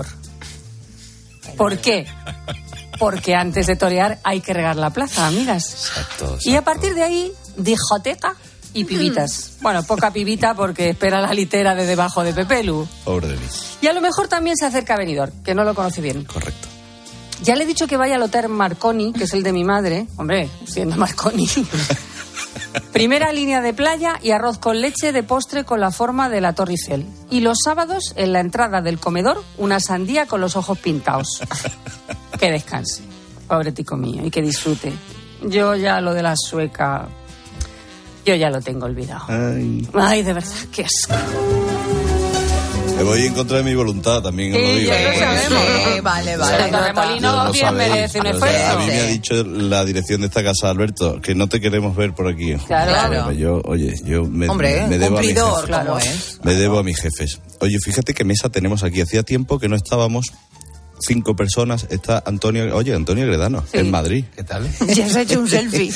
¿Por qué? Porque antes de torear hay que regar la plaza, amigas. Exacto. Y a partir de ahí, discoteca y pibitas. Bueno, poca pibita porque espera la litera de debajo de Pepelu. Pobre de mí. Y a lo mejor también se acerca a Benidorm, que no lo conoce bien. Correcto. Ya le he dicho que vaya al Hotel Marconi, que es el de mi madre. Hombre, siendo Marconi. Primera línea de playa y arroz con leche de postre con la forma de la Torre Eiffel. Y los sábados, en la entrada del comedor, una sandía con los ojos pintados. Que descanse, pobre tico mío, y que disfrute. Yo ya lo de la sueca... Yo ya lo tengo olvidado. Ay, de verdad, qué asco. Me voy en contra de mi voluntad, también os lo digo. Ya lo sabemos. Sí, vale. Torremolino bien merece un esfuerzo. A mí me ha dicho la dirección de esta casa, Alberto, que no te queremos ver por aquí. Claro. Yo me debo a mis jefes. Claro. Me debo a mis jefes. Oye, fíjate qué mesa tenemos aquí. Hacía tiempo que no estábamos 5 personas. Está Antonio Gredano, en Madrid. ¿Qué tal? Ya se ha hecho un selfie.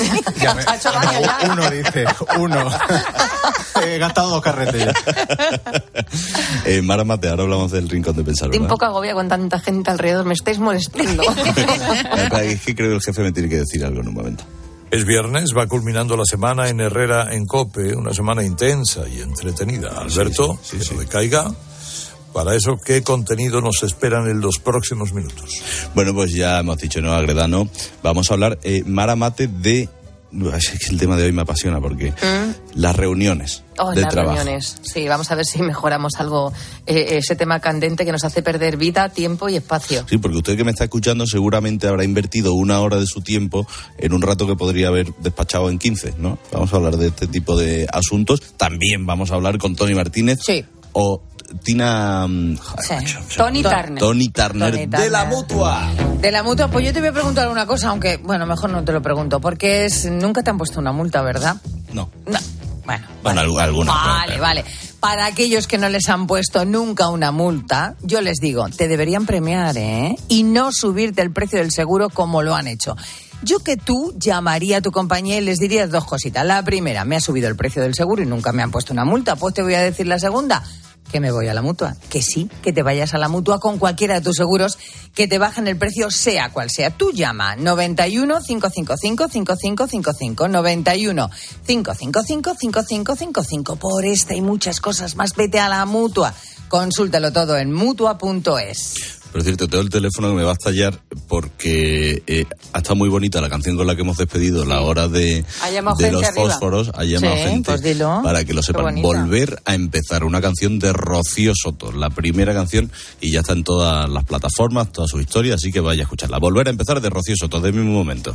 Uno. He gastado 2 carretes ya. Mara Mate, ahora hablamos del rincón de pensar, Estoy un ¿verdad? poco agobia con tanta gente alrededor, me estáis molestando. Es que creo que el jefe me tiene que decir algo en un momento. Es viernes, va culminando la semana en Herrera en COPE, una semana intensa y entretenida. Alberto, que no decaiga. Para eso, ¿qué contenido nos esperan en los próximos minutos? Bueno, pues ya hemos dicho, ¿no? A Gredano. Vamos a hablar, Mara Mate, de... Es que el tema de hoy me apasiona porque las reuniones de las trabajo. Reuniones. Sí, vamos a ver si mejoramos algo, ese tema candente que nos hace perder vida, tiempo y espacio. Sí, porque usted que me está escuchando seguramente habrá invertido 1 hora de su tiempo en un rato que podría haber despachado en 15, ¿no? Vamos a hablar de este tipo de asuntos. También vamos a hablar con Tony Martínez. Sí. O Tina... Tony Turner. De la Mutua. De la Mutua, pues yo te voy a preguntar una cosa, aunque, bueno, mejor no te lo pregunto, porque nunca te han puesto una multa, ¿verdad? No. Bueno, alguna. Vale. Para aquellos que no les han puesto nunca una multa, yo les digo, te deberían premiar, ¿eh? Y no subirte el precio del seguro como lo han hecho. Yo que tú llamaría a tu compañía y les dirías 2 cositas. La primera, me ha subido el precio del seguro y nunca me han puesto una multa. Pues te voy a decir la segunda, que me voy a la Mutua. Que sí, que te vayas a la Mutua con cualquiera de tus seguros, que te bajen el precio sea cual sea. Tú llama 91 555 5555 91 555 5555. Por esta y muchas cosas más, vete a la Mutua. Consúltalo todo en mutua.es. Por cierto, tengo el teléfono que me va a estallar porque ha estado muy bonita la canción con la que hemos despedido, la hora de los fósforos. Ha llamado gente, pues dilo, para que lo sepan. Volver a empezar, una canción de Rocío Soto, la primera canción, y ya está en todas las plataformas, toda su historia, así que vaya a escucharla. Volver a empezar de Rocío Soto, de mismo momento.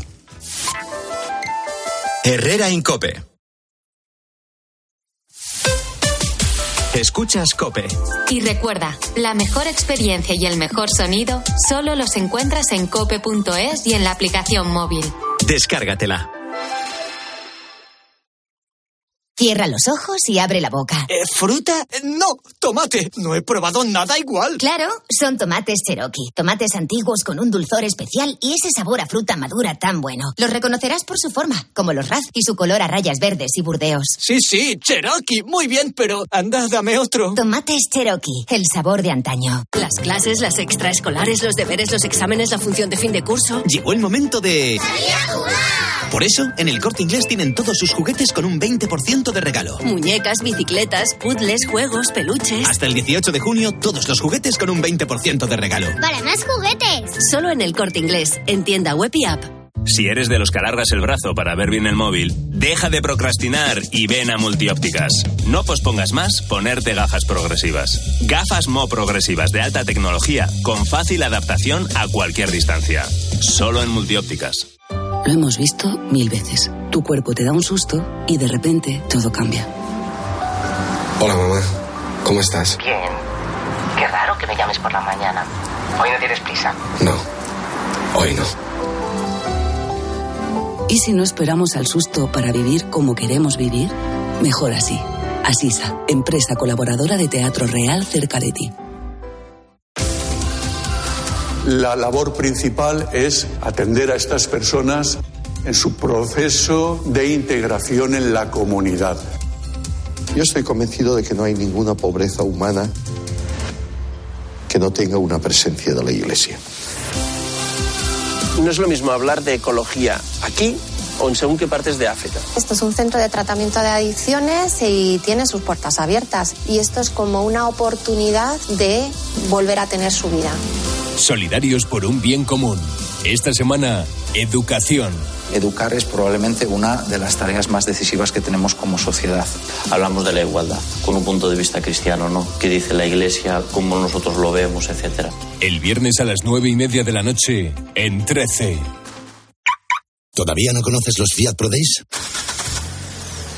Herrera en COPE. Escuchas COPE. Y recuerda, la mejor experiencia y el mejor sonido solo los encuentras en cope.es y en la aplicación móvil. Descárgatela. Cierra los ojos y abre la boca. ¿Fruta? No, tomate. No he probado nada igual. Claro, son tomates Cherokee. Tomates antiguos con un dulzor especial y ese sabor a fruta madura tan bueno. Los reconocerás por su forma, como los Raz, y su color a rayas verdes y burdeos. Sí, Cherokee. Muy bien, pero anda, dame otro. Tomates Cherokee, el sabor de antaño. Las clases, las extraescolares, los deberes, los exámenes, la función de fin de curso. Llegó el momento de... ¡Salir a jugar! Por eso, en el Corte Inglés tienen todos sus juguetes con un 20% de regalo. Muñecas, bicicletas, puzzles, juegos, peluches. Hasta el 18 de junio, todos los juguetes con un 20% de regalo. ¡Para más juguetes! Solo en el Corte Inglés, en tienda web y app. Si eres de los que alargas el brazo para ver bien el móvil, deja de procrastinar y ven a Multiópticas. No pospongas más ponerte gafas progresivas. Gafas Mo progresivas de alta tecnología con fácil adaptación a cualquier distancia. Solo en Multiópticas. Lo hemos visto 1000 veces. Tu cuerpo te da un susto y de repente todo cambia. Hola, mamá. ¿Cómo estás? Bien. Qué raro que me llames por la mañana. ¿Hoy no tienes prisa? No. Hoy no. ¿Y si no esperamos al susto para vivir como queremos vivir? Mejor así. Asisa, empresa colaboradora de Teatro Real cerca de ti. La labor principal es atender a estas personas en su proceso de integración en la comunidad. Yo estoy convencido de que no hay ninguna pobreza humana que no tenga una presencia de la Iglesia. No es lo mismo hablar de ecología aquí o en según qué partes de África. Esto es un centro de tratamiento de adicciones y tiene sus puertas abiertas. Y esto es como una oportunidad de volver a tener su vida. Solidarios por un bien común. Esta semana, educación. Educar es probablemente una de las tareas más decisivas que tenemos como sociedad. Hablamos de la igualdad, con un punto de vista cristiano, ¿no? ¿Qué dice la Iglesia? ¿Cómo nosotros lo vemos? Etcétera. El viernes a las 9:30 de la noche, en 13. ¿Todavía no conoces los Fiat Pro Days?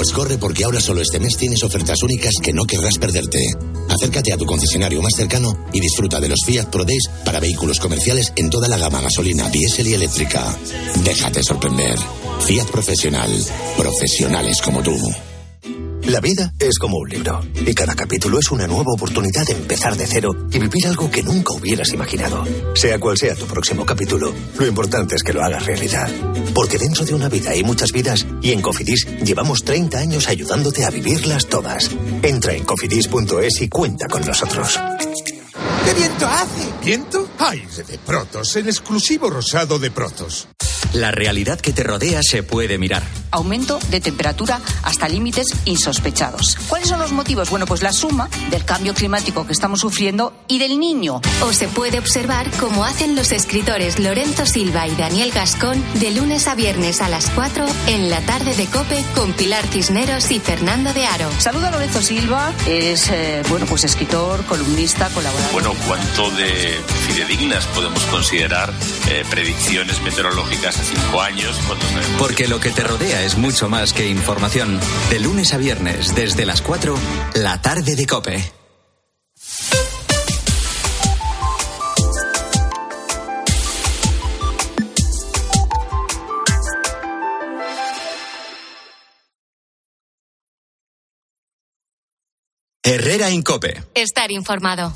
Pues corre, porque ahora solo este mes tienes ofertas únicas que no querrás perderte. Acércate a tu concesionario más cercano y disfruta de los Fiat Pro Days para vehículos comerciales en toda la gama gasolina, diésel y eléctrica. Déjate sorprender. Fiat Profesional. Profesionales como tú. La vida es como un libro, y cada capítulo es una nueva oportunidad de empezar de cero y vivir algo que nunca hubieras imaginado. Sea cual sea tu próximo capítulo, lo importante es que lo hagas realidad. Porque dentro de una vida hay muchas vidas, y en Cofidis llevamos 30 años ayudándote a vivirlas todas. Entra en cofidis.es y cuenta con nosotros. ¿Qué viento hace? ¿Viento? Aire de Protos, el exclusivo rosado de Protos. La realidad que te rodea se puede mirar. Aumento de temperatura hasta límites insospechados. ¿Cuáles son los motivos? Bueno, pues la suma del cambio climático que estamos sufriendo y del Niño. O se puede observar cómo hacen los escritores Lorenzo Silva y Daniel Gascón de lunes a viernes a las 4 en la tarde de COPE con Pilar Cisneros y Fernando de Aro. Saluda a Lorenzo Silva, es pues escritor, columnista, colaborador. Bueno, ¿cuánto de fidedignas podemos considerar predicciones meteorológicas a 5 años? Porque lo que te rodea es mucho más que información. De lunes a viernes, desde las 4, la tarde de COPE. Herrera en COPE. Estar informado.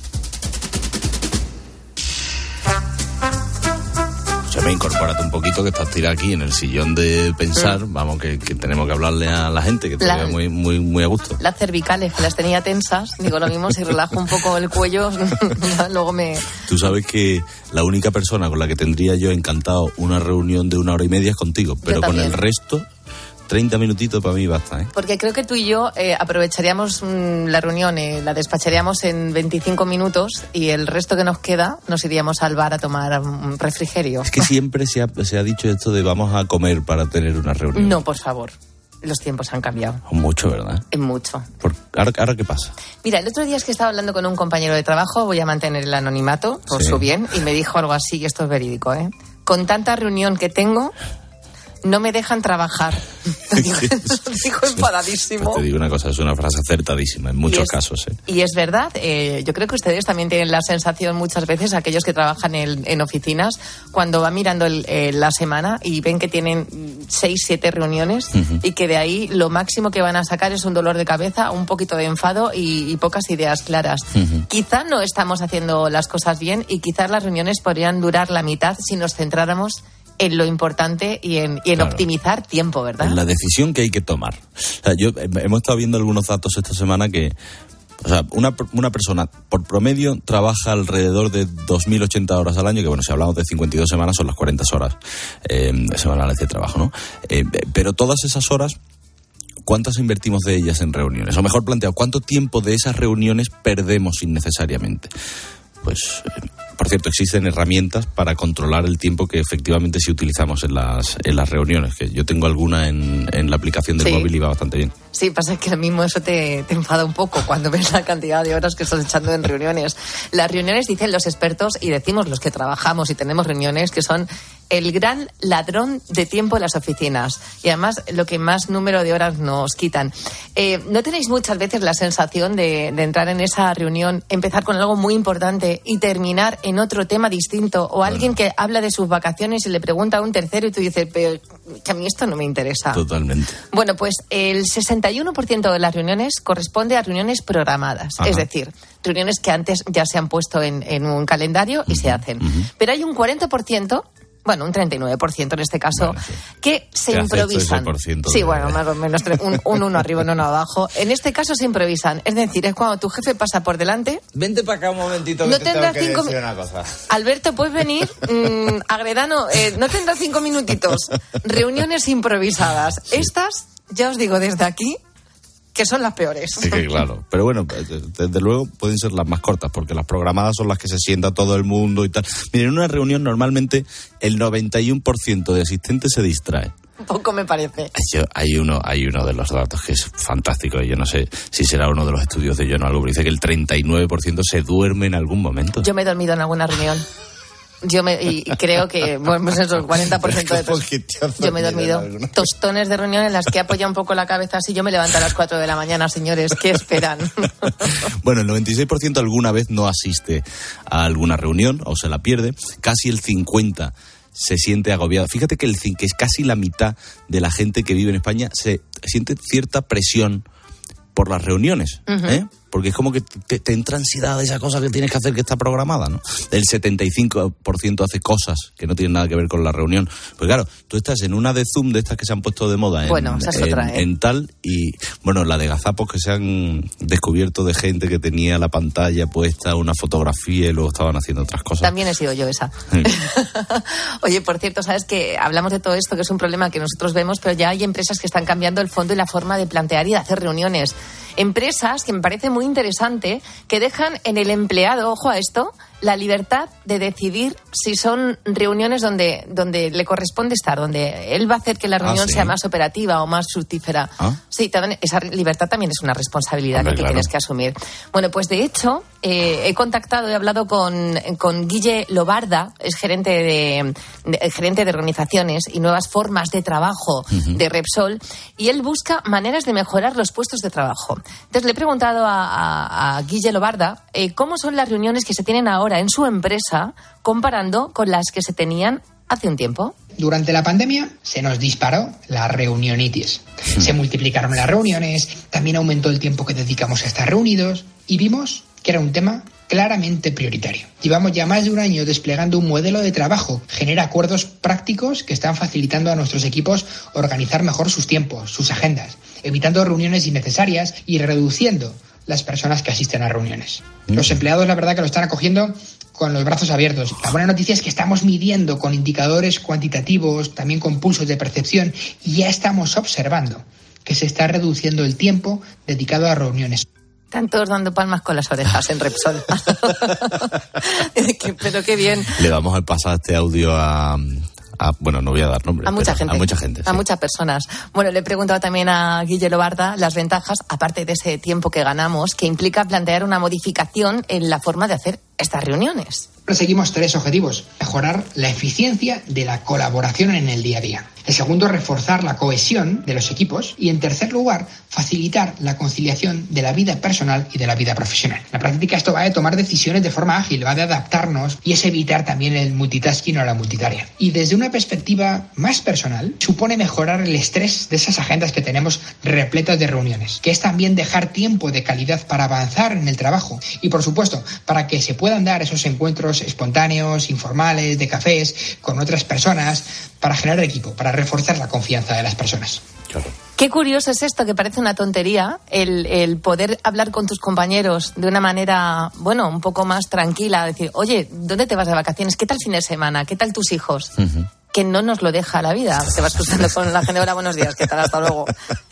Me incorpórate un poquito, que estás tirado aquí en el sillón de pensar. Vamos, que tenemos que hablarle a la gente, que te vea muy a gusto. Las cervicales, que las tenía tensas. Digo, lo mismo, si relajo un poco el cuello, luego me... Tú sabes que la única persona con la que tendría yo encantado una reunión de 1 hora y media es contigo, pero con el resto... 30 minutitos para mí basta, ¿eh? Porque creo que tú y yo aprovecharíamos la reunión, la despacharíamos en 25 minutos y el resto que nos queda nos iríamos al bar a tomar un refrigerio. Es que siempre se ha dicho esto de vamos a comer para tener una reunión. No, por favor. Los tiempos han cambiado. Mucho, ¿verdad? En mucho. ¿Ahora qué pasa? Mira, el otro día es que estaba hablando con un compañero de trabajo, voy a mantener el anonimato por su bien, y me dijo algo así, y esto es verídico, ¿eh? Con tanta reunión que tengo... No me dejan trabajar. Dijo enfadadísimo. Te digo una cosa, es una frase acertadísima en muchos casos. Y es verdad, yo creo que ustedes también tienen la sensación muchas veces, aquellos que trabajan en oficinas, cuando van mirando la semana y ven que tienen 6, 7 reuniones y que de ahí lo máximo que van a sacar es un dolor de cabeza, un poquito de enfado y pocas ideas claras. Quizá no estamos haciendo las cosas bien y quizás las reuniones podrían durar la mitad si nos centráramos en lo importante y en optimizar tiempo, ¿verdad? En la decisión que hay que tomar. O sea, hemos estado viendo algunos datos esta semana que, o sea, una persona por promedio trabaja alrededor de 2.080 horas al año, que bueno, si hablamos de 52 semanas son las 40 horas semanales de trabajo, ¿no? Pero todas esas horas, ¿cuántas invertimos de ellas en reuniones? O mejor planteado, ¿cuánto tiempo de esas reuniones perdemos innecesariamente? Pues, por cierto, existen herramientas para controlar el tiempo que efectivamente sí utilizamos en las reuniones, que yo tengo alguna en la aplicación del móvil y va bastante bien. Sí, pasa que al mismo eso te enfada un poco cuando ves la cantidad de horas que estás echando en reuniones. Las reuniones, dicen los expertos, y decimos los que trabajamos y tenemos reuniones, que son el gran ladrón de tiempo en las oficinas. Y además, lo que más número de horas nos quitan. ¿No tenéis muchas veces la sensación de entrar en esa reunión, empezar con algo muy importante y terminar en otro tema distinto? O alguien que habla de sus vacaciones y le pregunta a un tercero y tú dices, pero que a mí esto no me interesa. Totalmente. Bueno, pues el 61% de las reuniones corresponde a reuniones programadas. Ajá. Es decir, reuniones que antes ya se han puesto en un calendario y se hacen. Pero hay un 40%... Bueno, un 39% en este caso, bueno, sí, que se improvisan. Sí, bueno, más o menos un 1 arriba, un 1 abajo. En este caso se improvisan. Es decir, es cuando tu jefe pasa por delante. Vente para acá un momentito, que no te tengo que decir una cosa. Alberto, ¿puedes venir? Agredano, no tendrás 5 minutitos. Reuniones improvisadas. Sí. Estas, ya os digo desde aquí, que son las peores. Sí, que claro. Pero bueno, desde luego pueden ser las más cortas, porque las programadas son las que se sienta todo el mundo y tal. Miren, en una reunión normalmente el 91% de asistentes se distrae. Poco me parece. Hay uno de los datos que es fantástico, y yo no sé si será uno de los estudios de John algo, pero dice que el 39% se duerme en algún momento. Yo me he dormido en alguna reunión. y creo que, bueno, pues eso, el 40% de todos. Yo me he dormido. Tostones de reunión en las que he apoyado un poco la cabeza así. Yo me levanto a las 4 de la mañana, señores. ¿Qué esperan? Bueno, el 96% alguna vez no asiste a alguna reunión o se la pierde. Casi el 50% se siente agobiado. Fíjate que que es casi la mitad de la gente que vive en España se siente cierta presión por las reuniones, porque es como que te entra ansiedad de esa cosa que tienes que hacer que está programada, ¿no? El 75% hace cosas que no tienen nada que ver con la reunión. Pues claro, tú estás en una de Zoom de estas que se han puesto de moda en tal, y bueno, la de gazapos que se han descubierto de gente que tenía la pantalla puesta, una fotografía y luego estaban haciendo otras cosas. También he sido yo esa. Oye, por cierto, sabes que hablamos de todo esto, que es un problema que nosotros vemos, pero ya hay empresas que están cambiando el fondo y la forma de plantear y de hacer reuniones. Empresas que me parece muy interesante, que dejan en el empleado, ojo a esto, la libertad de decidir si son reuniones donde le corresponde estar, donde él va a hacer que la reunión sea más operativa o más fructífera. Sí, también, esa libertad también es una responsabilidad que tienes que asumir. Bueno, pues de hecho, he hablado con Guille Lobarda, es gerente de organizaciones y nuevas formas de trabajo de Repsol, y él busca maneras de mejorar los puestos de trabajo. Entonces le he preguntado a Guille Lobarda cómo son las reuniones que se tienen ahora en su empresa comparando con las que se tenían hace un tiempo. Durante la pandemia se nos disparó la reunionitis. Se multiplicaron las reuniones, también aumentó el tiempo que dedicamos a estar reunidos y vimos que era un tema claramente prioritario. Llevamos ya más de un año desplegando un modelo de trabajo. Genera acuerdos prácticos que están facilitando a nuestros equipos organizar mejor sus tiempos, sus agendas, evitando reuniones innecesarias y reduciendo las personas que asisten a reuniones. Los empleados, la verdad, que lo están acogiendo con los brazos abiertos. La buena noticia es que estamos midiendo con indicadores cuantitativos, también con pulsos de percepción, y ya estamos observando que se está reduciendo el tiempo dedicado a reuniones. Están todos dando palmas con las orejas en Repsol. Pero qué bien. Le vamos a pasar este audio a bueno, no voy a dar nombres. A mucha gente. Sí. A muchas personas. Bueno, le he preguntado también a Guille Lobarda las ventajas, aparte de ese tiempo que ganamos, que implica plantear una modificación en la forma de hacer estas reuniones. Perseguimos 3 objetivos. Mejorar la eficiencia de la colaboración en el día a día. El segundo, reforzar la cohesión de los equipos. Y en tercer lugar, facilitar la conciliación de la vida personal y de la vida profesional. En la práctica esto va de tomar decisiones de forma ágil, va de adaptarnos y es evitar también el multitasking o la multitarea. Y desde una perspectiva más personal, supone mejorar el estrés de esas agendas que tenemos repletas de reuniones, que es también dejar tiempo de calidad para avanzar en el trabajo y, por supuesto, para que se puedan dar esos encuentros espontáneos, informales, de cafés, con otras personas, para generar equipo, para reforzar la confianza de las personas. Claro. Qué curioso es esto, que parece una tontería, el poder hablar con tus compañeros de una manera, bueno, un poco más tranquila, decir, oye, ¿dónde te vas de vacaciones? ¿Qué tal fin de semana? ¿Qué tal tus hijos? Que no nos lo deja la vida. Te vas cruzando con la gente, hola, buenos días, ¿qué tal? Hasta luego.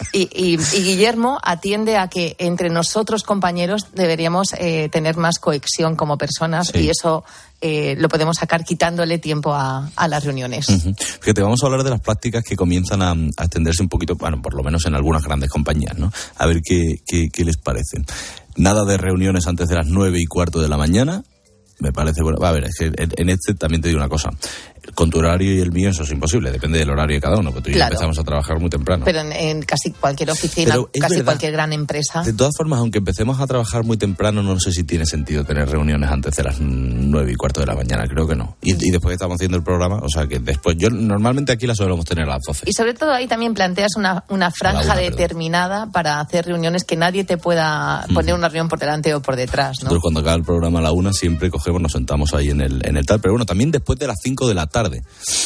Y Guillermo atiende a que entre nosotros, compañeros, deberíamos tener más cohesión como personas, y eso lo podemos sacar quitándole tiempo a las reuniones. Fíjate, vamos a hablar de las prácticas que comienzan a extenderse un poquito, bueno, por lo menos en algunas grandes compañías, ¿no? A ver qué les parece. Nada de reuniones antes de las 9:15 de la mañana. Me parece bueno. A ver, es que en este también te digo una cosa. Con tu horario y el mío eso es imposible, depende del horario de cada uno, porque tú y yo empezamos a trabajar muy temprano. Pero en casi cualquier oficina, casi cualquier gran empresa. De todas formas, aunque empecemos a trabajar muy temprano, no sé si tiene sentido tener reuniones antes de las 9:15 de la mañana, creo que no. Y después estamos haciendo el programa, o sea que después, yo normalmente aquí las solemos tener a las 12. Y sobre todo ahí también planteas una franja determinada para hacer reuniones que nadie te pueda poner una reunión por delante o por detrás, ¿no? Nosotros cuando acaba el programa a la 1 siempre cogemos, nos sentamos ahí en el tal, pero bueno, también después de las 5 de la tarde.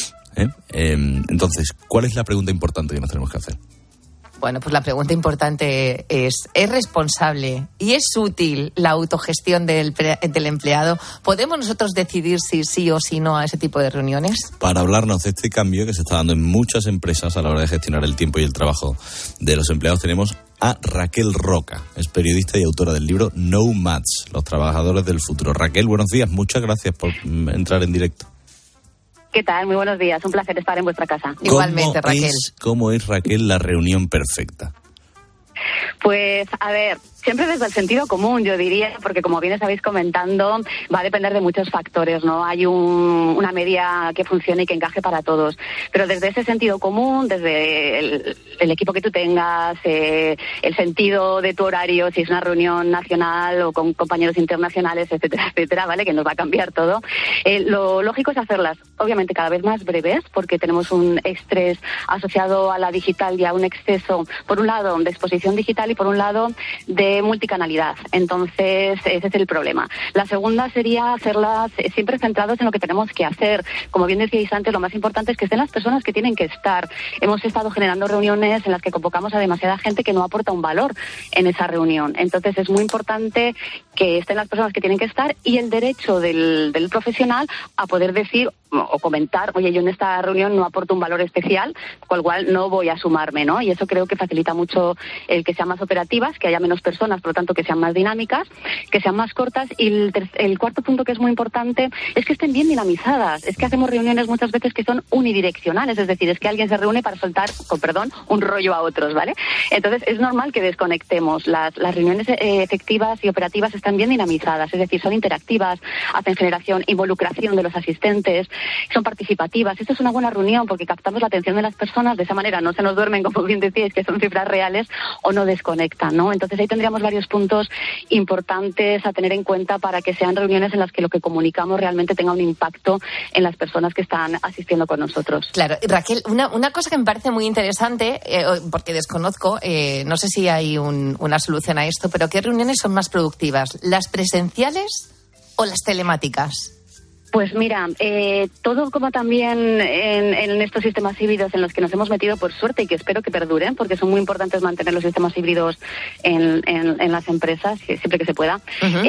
Entonces, ¿cuál es la pregunta importante que nos tenemos que hacer? Bueno, pues la pregunta importante ¿es responsable y es útil la autogestión del empleado? ¿Podemos nosotros decidir si sí o si no a ese tipo de reuniones? Para hablarnos de este cambio que se está dando en muchas empresas a la hora de gestionar el tiempo y el trabajo de los empleados, tenemos a Raquel Roca. Es periodista y autora del libro Nomads, los trabajadores del futuro. Raquel, buenos días. Muchas gracias por entrar en directo. ¿Qué tal? Muy buenos días. Un placer estar en vuestra casa. Igualmente, Raquel. ¿Cómo es, Raquel, la reunión perfecta? Pues, a ver, Siempre desde el sentido común, yo diría, porque como bien estabais comentando, va a depender de muchos factores, ¿no? Hay una media que funcione y que encaje para todos. Pero desde ese sentido común, desde el equipo que tú tengas, el sentido de tu horario, si es una reunión nacional o con compañeros internacionales, etcétera, etcétera, ¿vale? Que nos va a cambiar todo. Lo lógico es hacerlas, obviamente, cada vez más breves, porque tenemos un estrés asociado a la digital y a un exceso, por un lado, de exposición digital y por un lado, de multicanalidad. Entonces, ese es el problema. La segunda sería hacerlas siempre centrados en lo que tenemos que hacer. Como bien decíais antes, lo más importante es que estén las personas que tienen que estar. Hemos estado generando reuniones en las que convocamos a demasiada gente que no aporta un valor en esa reunión. Entonces, es muy importante que estén las personas que tienen que estar y el derecho del profesional a poder decir o comentar, oye, yo en esta reunión no aporto un valor especial, con lo cual no voy a sumarme, ¿no? Y eso creo que facilita mucho el que sean más operativas, que haya menos personas, por lo tanto que sean más dinámicas, que sean más cortas. Y el cuarto punto que es muy importante es que estén bien dinamizadas. Es que hacemos reuniones muchas veces que son unidireccionales, es decir, es que alguien se reúne para soltar, con perdón, un rollo a otros, ¿vale? Entonces es normal que desconectemos. Las reuniones efectivas y operativas están bien dinamizadas, es decir, son interactivas, hacen generación, involucración de los asistentes, son participativas. Esto es una buena reunión porque captamos la atención de las personas, de esa manera no se nos duermen, como bien decíais, que son cifras reales, o no desconectan, ¿no? Entonces ahí tendríamos varios puntos importantes a tener en cuenta para que sean reuniones en las que lo que comunicamos realmente tenga un impacto en las personas que están asistiendo con nosotros. Claro, Raquel, una cosa que me parece muy interesante, porque desconozco, no sé si hay una solución a esto, pero ¿qué reuniones son más productivas? ¿Las presenciales o las telemáticas? Pues mira, todo como también en estos sistemas híbridos en los que nos hemos metido por suerte y que espero que perduren, porque son muy importantes mantener los sistemas híbridos en las empresas, siempre que se pueda,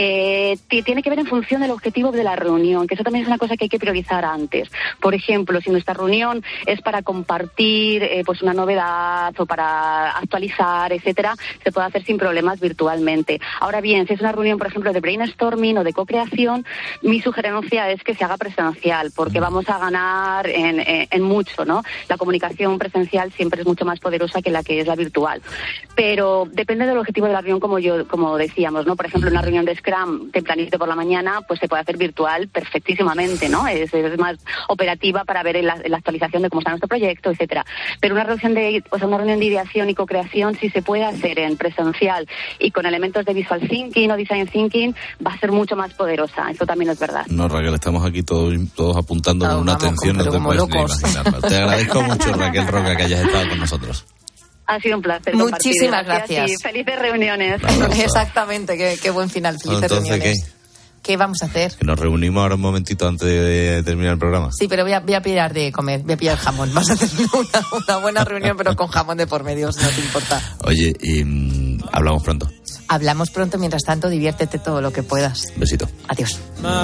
tiene que ver en función del objetivo de la reunión, que eso también es una cosa que hay que priorizar antes. Por ejemplo, si nuestra reunión es para compartir pues una novedad o para actualizar, etcétera, se puede hacer sin problemas virtualmente. Ahora bien, si es una reunión, por ejemplo, de brainstorming o de co-creación, mi sugerencia es que se haga presencial, porque vamos a ganar en mucho, ¿no? La comunicación presencial siempre es mucho más poderosa que la que es la virtual. Pero depende del objetivo de la reunión, como decíamos, ¿no? Por ejemplo, una reunión de Scrum tempranito por la mañana, pues se puede hacer virtual perfectísimamente, ¿no? Es más operativa para ver la actualización de cómo está nuestro proyecto, etcétera. Pero una reunión de ideación y co-creación, si se puede hacer en presencial y con elementos de visual thinking o design thinking, va a ser mucho más poderosa. Eso también es verdad. No, Raquel, estamos aquí todos apuntando con una atención, no te puedes ni imaginarlo. Te agradezco mucho, Raquel Roca, que hayas estado con nosotros. Ha sido un placer. Muchísimas gracias. Y felices reuniones. Exactamente, qué buen final. Felices Entonces, reuniones. ¿Qué vamos a hacer? Que nos reunimos ahora un momentito antes de terminar el programa. Sí, pero voy a pillar de comer, voy a pillar jamón. Vas a hacer una buena reunión, pero con jamón de por medio, si no te importa. Oye, y hablamos pronto. Hablamos pronto, mientras tanto, diviértete todo lo que puedas. Besito. Adiós.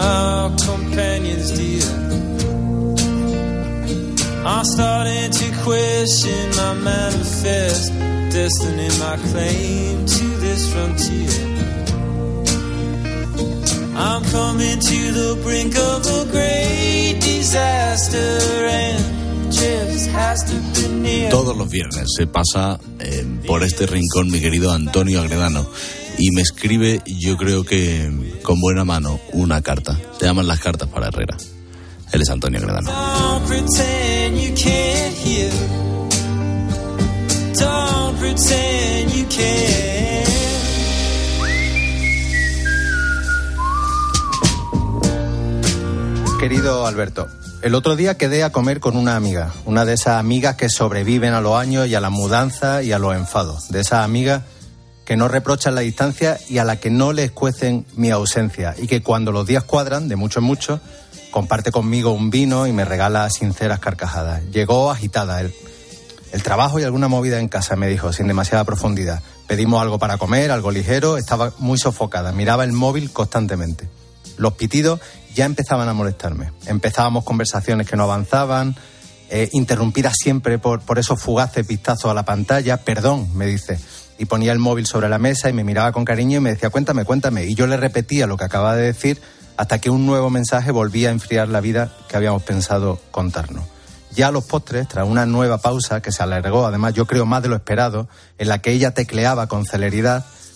I'm starting to question my manifest destiny, my claim to this frontier. I'm coming to the brink of a great disaster and just has to be near. Todos los viernes se pasa por este rincón mi querido Antonio Agredano y me escribe, yo creo que con buena mano, una carta. Se llaman Las Cartas para Herrera. Él es Antonio Agredano. Don't pretend you can't hear. Don't pretend you can't. Querido Alberto, el otro día quedé a comer con una amiga, una de esas amigas que sobreviven a los años y a la mudanza y a los enfados, de esas amigas que no reprochan la distancia y a la que no les escuecen mi ausencia y que cuando los días cuadran, de mucho en mucho, comparte conmigo un vino y me regala sinceras carcajadas. Llegó agitada el trabajo y alguna movida en casa, me dijo, sin demasiada profundidad. Pedimos algo para comer, algo ligero, estaba muy sofocada, miraba el móvil constantemente. Los pitidos ya empezaban a molestarme. Empezábamos conversaciones que no avanzaban, interrumpidas siempre por esos fugaces vistazos a la pantalla. Perdón, me dice, y ponía el móvil sobre la mesa y me miraba con cariño y me decía, cuéntame, y yo le repetía lo que acababa de decir hasta que un nuevo mensaje volvía a enfriar la vida que habíamos pensado contarnos. Ya a los postres, tras una nueva pausa que se alargó, además yo creo más de lo esperado, en la que ella tecleaba con celeridad,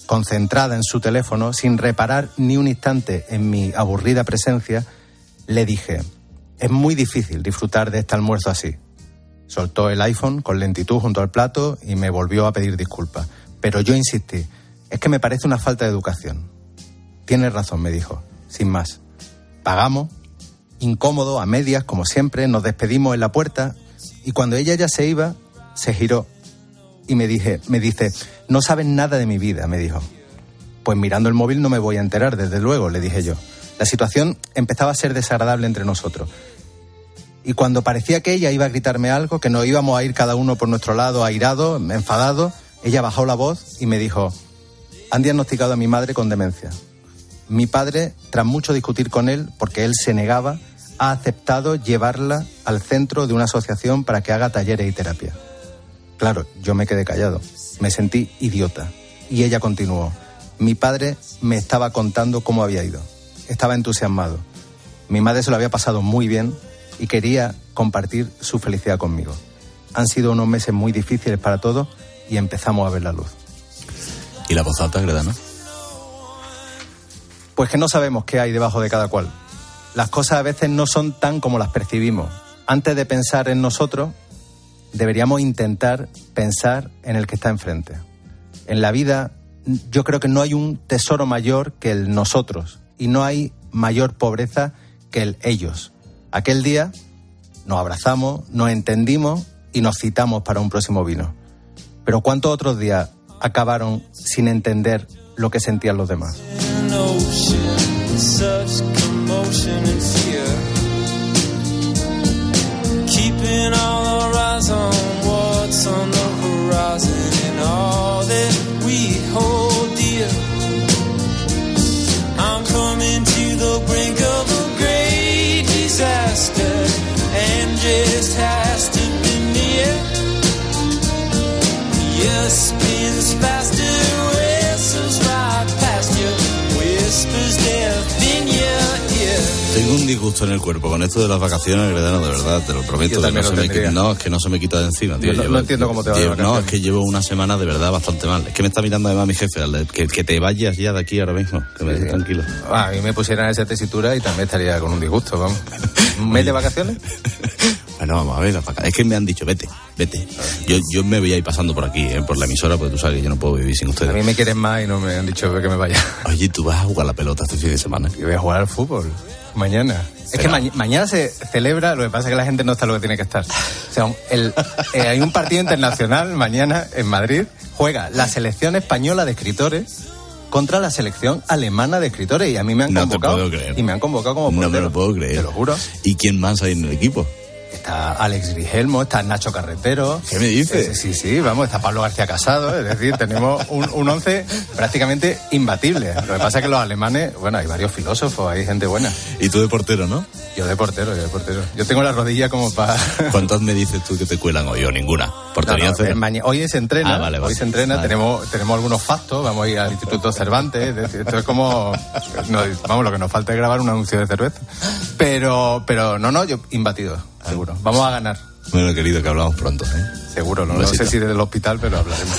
concentrada en su teléfono, sin reparar ni un instante en mi aburrida presencia, le dije: es muy difícil disfrutar de este almuerzo así. Soltó el iPhone con lentitud junto al plato y me volvió a pedir disculpas. Pero yo insistí: es que me parece una falta de educación. Tienes razón, me dijo, sin más. Pagamos, incómodo, a medias, como siempre, nos despedimos en la puerta y cuando ella ya se iba, se giró y me dice: no sabes nada de mi vida, me dijo. Pues mirando el móvil no me voy a enterar, desde luego, le dije yo. La situación empezaba a ser desagradable entre nosotros. Y cuando parecía que ella iba a gritarme algo, que nos íbamos a ir cada uno por nuestro lado, airados, enfadados, ella bajó la voz y me dijo: han diagnosticado a mi madre con demencia. Mi padre, tras mucho discutir con él, porque él se negaba, ha aceptado llevarla al centro de una asociación para que haga talleres y terapia. Claro, yo me quedé callado. Me sentí idiota. Y ella continuó: mi padre me estaba contando cómo había ido. Estaba entusiasmado. Mi madre se lo había pasado muy bien y quería compartir su felicidad conmigo. Han sido unos meses muy difíciles para todos y empezamos a ver la luz. ¿Y la voz alta, Gredano? Pues que no sabemos qué hay debajo de cada cual. Las cosas a veces no son tan como las percibimos. Antes de pensar en nosotros, deberíamos intentar pensar en el que está enfrente. En la vida, yo creo que no hay un tesoro mayor que el nosotros y no hay mayor pobreza que el ellos. Aquel día nos abrazamos, nos entendimos y nos citamos para un próximo vino. Pero ¿cuántos otros días acabaron sin entender lo que sentían los demás? Keeping all our eyes on what's on the horizon and all that we hold dear. I'm coming to the brink of a great disaster and just has to be near. Yes, spins faster, whistles right past you, whispers death in your ear. Tengo un disgusto en el cuerpo con esto de las vacaciones, Gredano, de verdad, te lo prometo. Que es que no se me quita de encima, tío. No entiendo cómo te va de vacaciones. No, es que llevo una semana de verdad bastante mal. Es que me está mirando además mi jefe, que te vayas ya de aquí ahora mismo, que me dejes tranquilo. A mí me pusieran esa tesitura y también estaría con un disgusto, vamos. ¿Un mes de vacaciones? Bueno, vamos a ver, es que me han dicho, vete. Yo me voy a ir pasando por aquí, por la emisora, porque tú sabes que yo no puedo vivir sin ustedes. A mí me quieren más y no me han dicho que me vaya. Oye, ¿tú vas a jugar la pelota este fin de semana? Yo voy a jugar al fútbol, mañana. Es que mañana se celebra, lo que pasa es que la gente no está lo que tiene que estar. O sea, hay un partido internacional mañana en Madrid, juega la selección española de escritores contra la selección alemana de escritores y a mí me han convocado. No te puedo creer. Y me han convocado como portero. No me lo puedo creer. Te lo juro. ¿Y quién más hay en el equipo? Está Alex Grigelmo, está Nacho Carretero. ¿Qué me dices? Sí, vamos, está Pablo García Casado. Es decir, tenemos un once prácticamente imbatible. Lo que pasa es que los alemanes, bueno, hay varios filósofos, hay gente buena. ¿Y tú de portero, no? Yo de portero. Yo tengo la rodilla como para... ¿Cuántas me dices tú que te cuelan hoy o ninguna? ¿Portería cero? Hoy se entrena, vale. Hoy se entrena, vale. Tenemos algunos factos, vamos a ir al Instituto Cervantes, es decir, esto es como... vamos, lo que nos falta es grabar un anuncio de cerveza. Pero no, yo imbatido, seguro. Vamos a ganar. Bueno, querido, que hablamos pronto, ¿eh? Seguro, no sé si desde el hospital, pero hablaremos.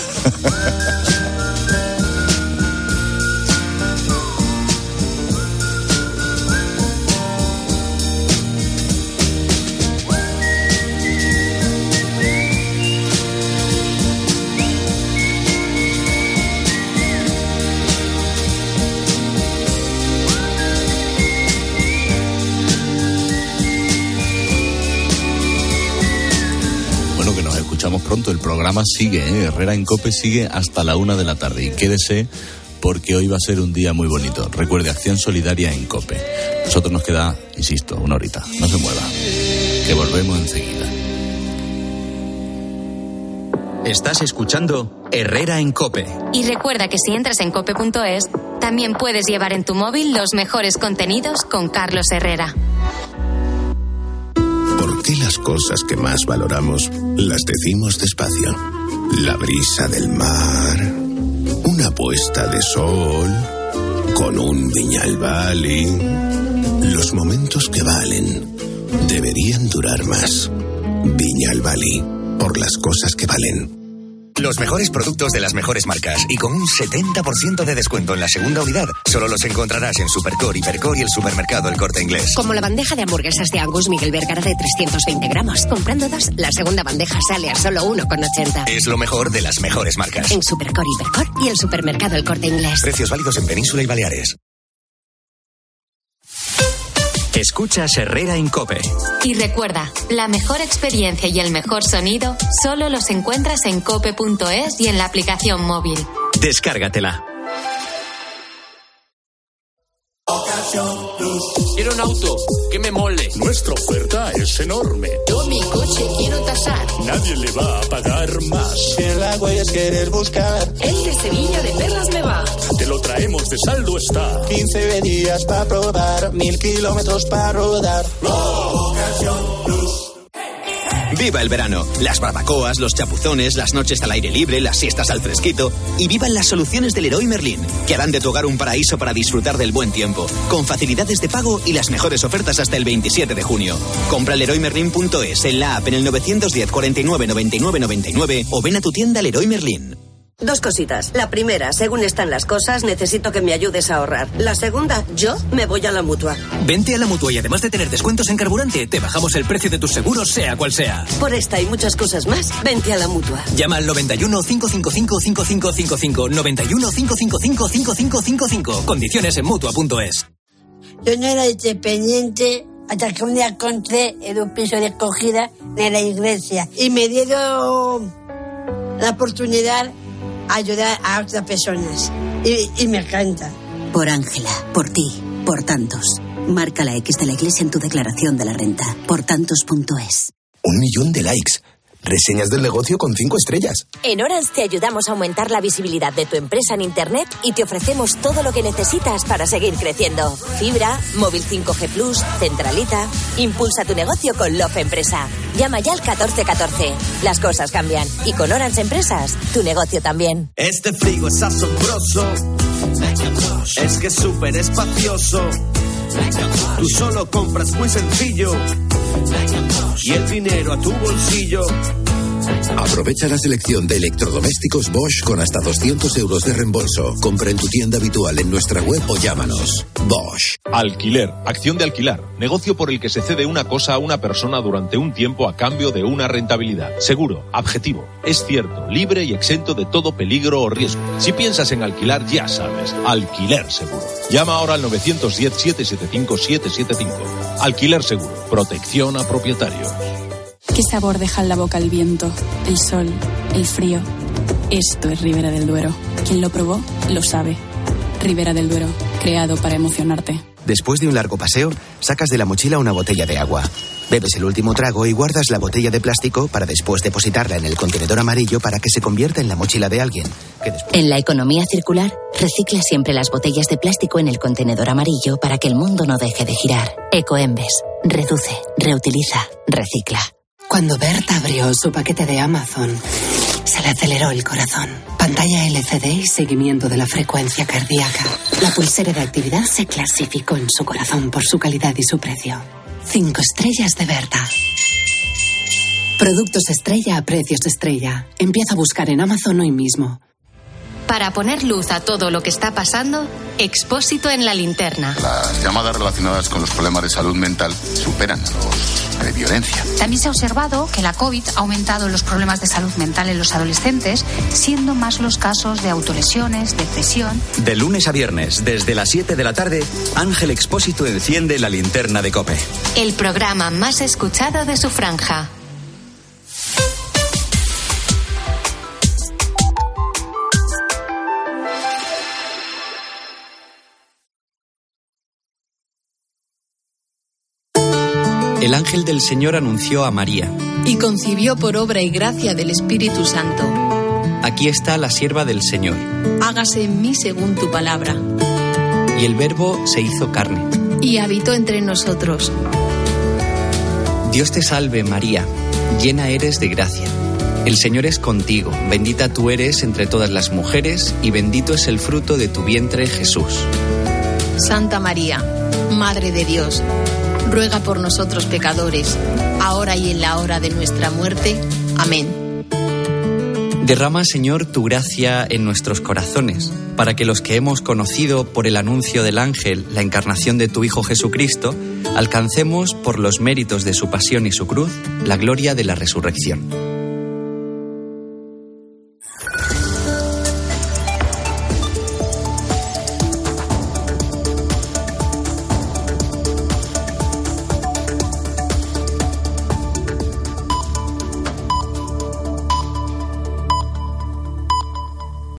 Pronto el programa sigue, Herrera en COPE sigue hasta la 1 de la tarde y quédese porque hoy va a ser un día muy bonito. Recuerde, acción solidaria en COPE. Nosotros nos queda, insisto, una horita. No se mueva, que volvemos enseguida. Estás escuchando Herrera en COPE. Y recuerda que si entras en cope.es, también puedes llevar en tu móvil los mejores contenidos con Carlos Herrera. ¿Por qué las cosas que más valoramos las decimos despacio? La brisa del mar, una puesta de sol, con un Viñalbali. Los momentos que valen deberían durar más. Viñalbali, por las cosas que valen. Los mejores productos de las mejores marcas y con un 70% de descuento en la segunda unidad. Solo los encontrarás en Supercore, Hipercore y el supermercado El Corte Inglés. Como la bandeja de hamburguesas de Angus Miguel Vergara de 320 gramos. Comprando 2, la segunda bandeja sale a solo 1,80. Es lo mejor de las mejores marcas. En Supercore, Hipercore y el supermercado El Corte Inglés. Precios válidos en Península y Baleares. Escuchas Herrera en COPE. Y recuerda, la mejor experiencia y el mejor sonido solo los encuentras en cope.es y en la aplicación móvil. Descárgatela. Quiero un auto que me mole. Nuestra oferta es enorme. Yo mi coche quiero tasar. Nadie le va a pagar más. Si en las huellas quieres buscar, el de Sevilla de Perlas me va. Te lo traemos de saldo está. 15 días para probar, 1000 kilómetros para rodar. Ocasión Plus. Viva el verano, las barbacoas, los chapuzones, las noches al aire libre, las siestas al fresquito y vivan las soluciones del Leroy Merlin, que harán de tu hogar un paraíso para disfrutar del buen tiempo, con facilidades de pago y las mejores ofertas hasta el 27 de junio. Compra leroymerlin.es en la app en el 910 49 99 99 o ven a tu tienda Leroy Merlin. 2 cositas. La primera, según están las cosas, necesito que me ayudes a ahorrar. La segunda, yo me voy a la Mutua. Vente a la Mutua y además de tener descuentos en carburante, te bajamos el precio de tus seguros, sea cual sea. Por esta y muchas cosas más, vente a la Mutua. Llama al 91 555 5555. 91 555 5555. Condiciones en Mutua.es. Yo no era independiente hasta que un día encontré en un piso de acogida de la iglesia y me dieron la oportunidad ayudar a otras personas y me encanta. Por Ángela, por ti, por tantos. Marca la X de la iglesia en tu declaración de la renta. Portantos.es. 1 millón de likes. Reseñas del negocio con 5 estrellas. En Orange te ayudamos a aumentar la visibilidad de tu empresa en Internet y te ofrecemos todo lo que necesitas para seguir creciendo. Fibra, móvil 5G Plus, centralita. Impulsa tu negocio con Love Empresa. Llama ya al 1414. Las cosas cambian y con Orange Empresas, tu negocio también. Este frigo es asombroso. Es que es súper espacioso. Tú solo compras muy sencillo y el dinero a tu bolsillo. Aprovecha la selección de electrodomésticos Bosch con hasta 200 euros de reembolso. Compra en tu tienda habitual en nuestra web o llámanos. Bosch. Alquiler, acción de alquilar, negocio por el que se cede una cosa a una persona durante un tiempo a cambio de una rentabilidad. Seguro, objetivo, es cierto, libre y exento de todo peligro o riesgo. Si piensas en alquilar, ya sabes, Alquiler Seguro. Llama ahora al 910-775-775. Alquiler Seguro, protección a propietarios. ¿Qué sabor deja en la boca el viento, el sol, el frío? Esto es Ribera del Duero. Quien lo probó, lo sabe. Ribera del Duero, creado para emocionarte. Después de un largo paseo, sacas de la mochila una botella de agua. Bebes el último trago y guardas la botella de plástico para después depositarla en el contenedor amarillo para que se convierta en la mochila de alguien. En la economía circular, recicla siempre las botellas de plástico en el contenedor amarillo para que el mundo no deje de girar. Ecoembes. Reduce, reutiliza, recicla. Cuando Berta abrió su paquete de Amazon, se le aceleró el corazón. Pantalla LCD y seguimiento de la frecuencia cardíaca. La pulsera de actividad se clasificó en su corazón por su calidad y su precio. 5 estrellas de Berta. Productos estrella a precios estrella. Empieza a buscar en Amazon hoy mismo. Para poner luz a todo lo que está pasando, Expósito en la linterna. Las llamadas relacionadas con los problemas de salud mental superan a los de violencia. También se ha observado que la COVID ha aumentado los problemas de salud mental en los adolescentes, siendo más los casos de autolesiones, depresión. De lunes a viernes, desde las 7 de la tarde, Ángel Expósito enciende la linterna de COPE. El programa más escuchado de su franja. El ángel del Señor anunció a María. Y concibió por obra y gracia del Espíritu Santo. Aquí está la sierva del Señor. Hágase en mí según tu palabra. Y el Verbo se hizo carne. Y habitó entre nosotros. Dios te salve, María, llena eres de gracia. El Señor es contigo, bendita tú eres entre todas las mujeres, y bendito es el fruto de tu vientre, Jesús. Santa María, Madre de Dios, ruega por nosotros pecadores, ahora y en la hora de nuestra muerte. Amén. Derrama, Señor, tu gracia en nuestros corazones, para que los que hemos conocido por el anuncio del ángel la encarnación de tu Hijo Jesucristo, alcancemos, por los méritos de su pasión y su cruz, la gloria de la resurrección.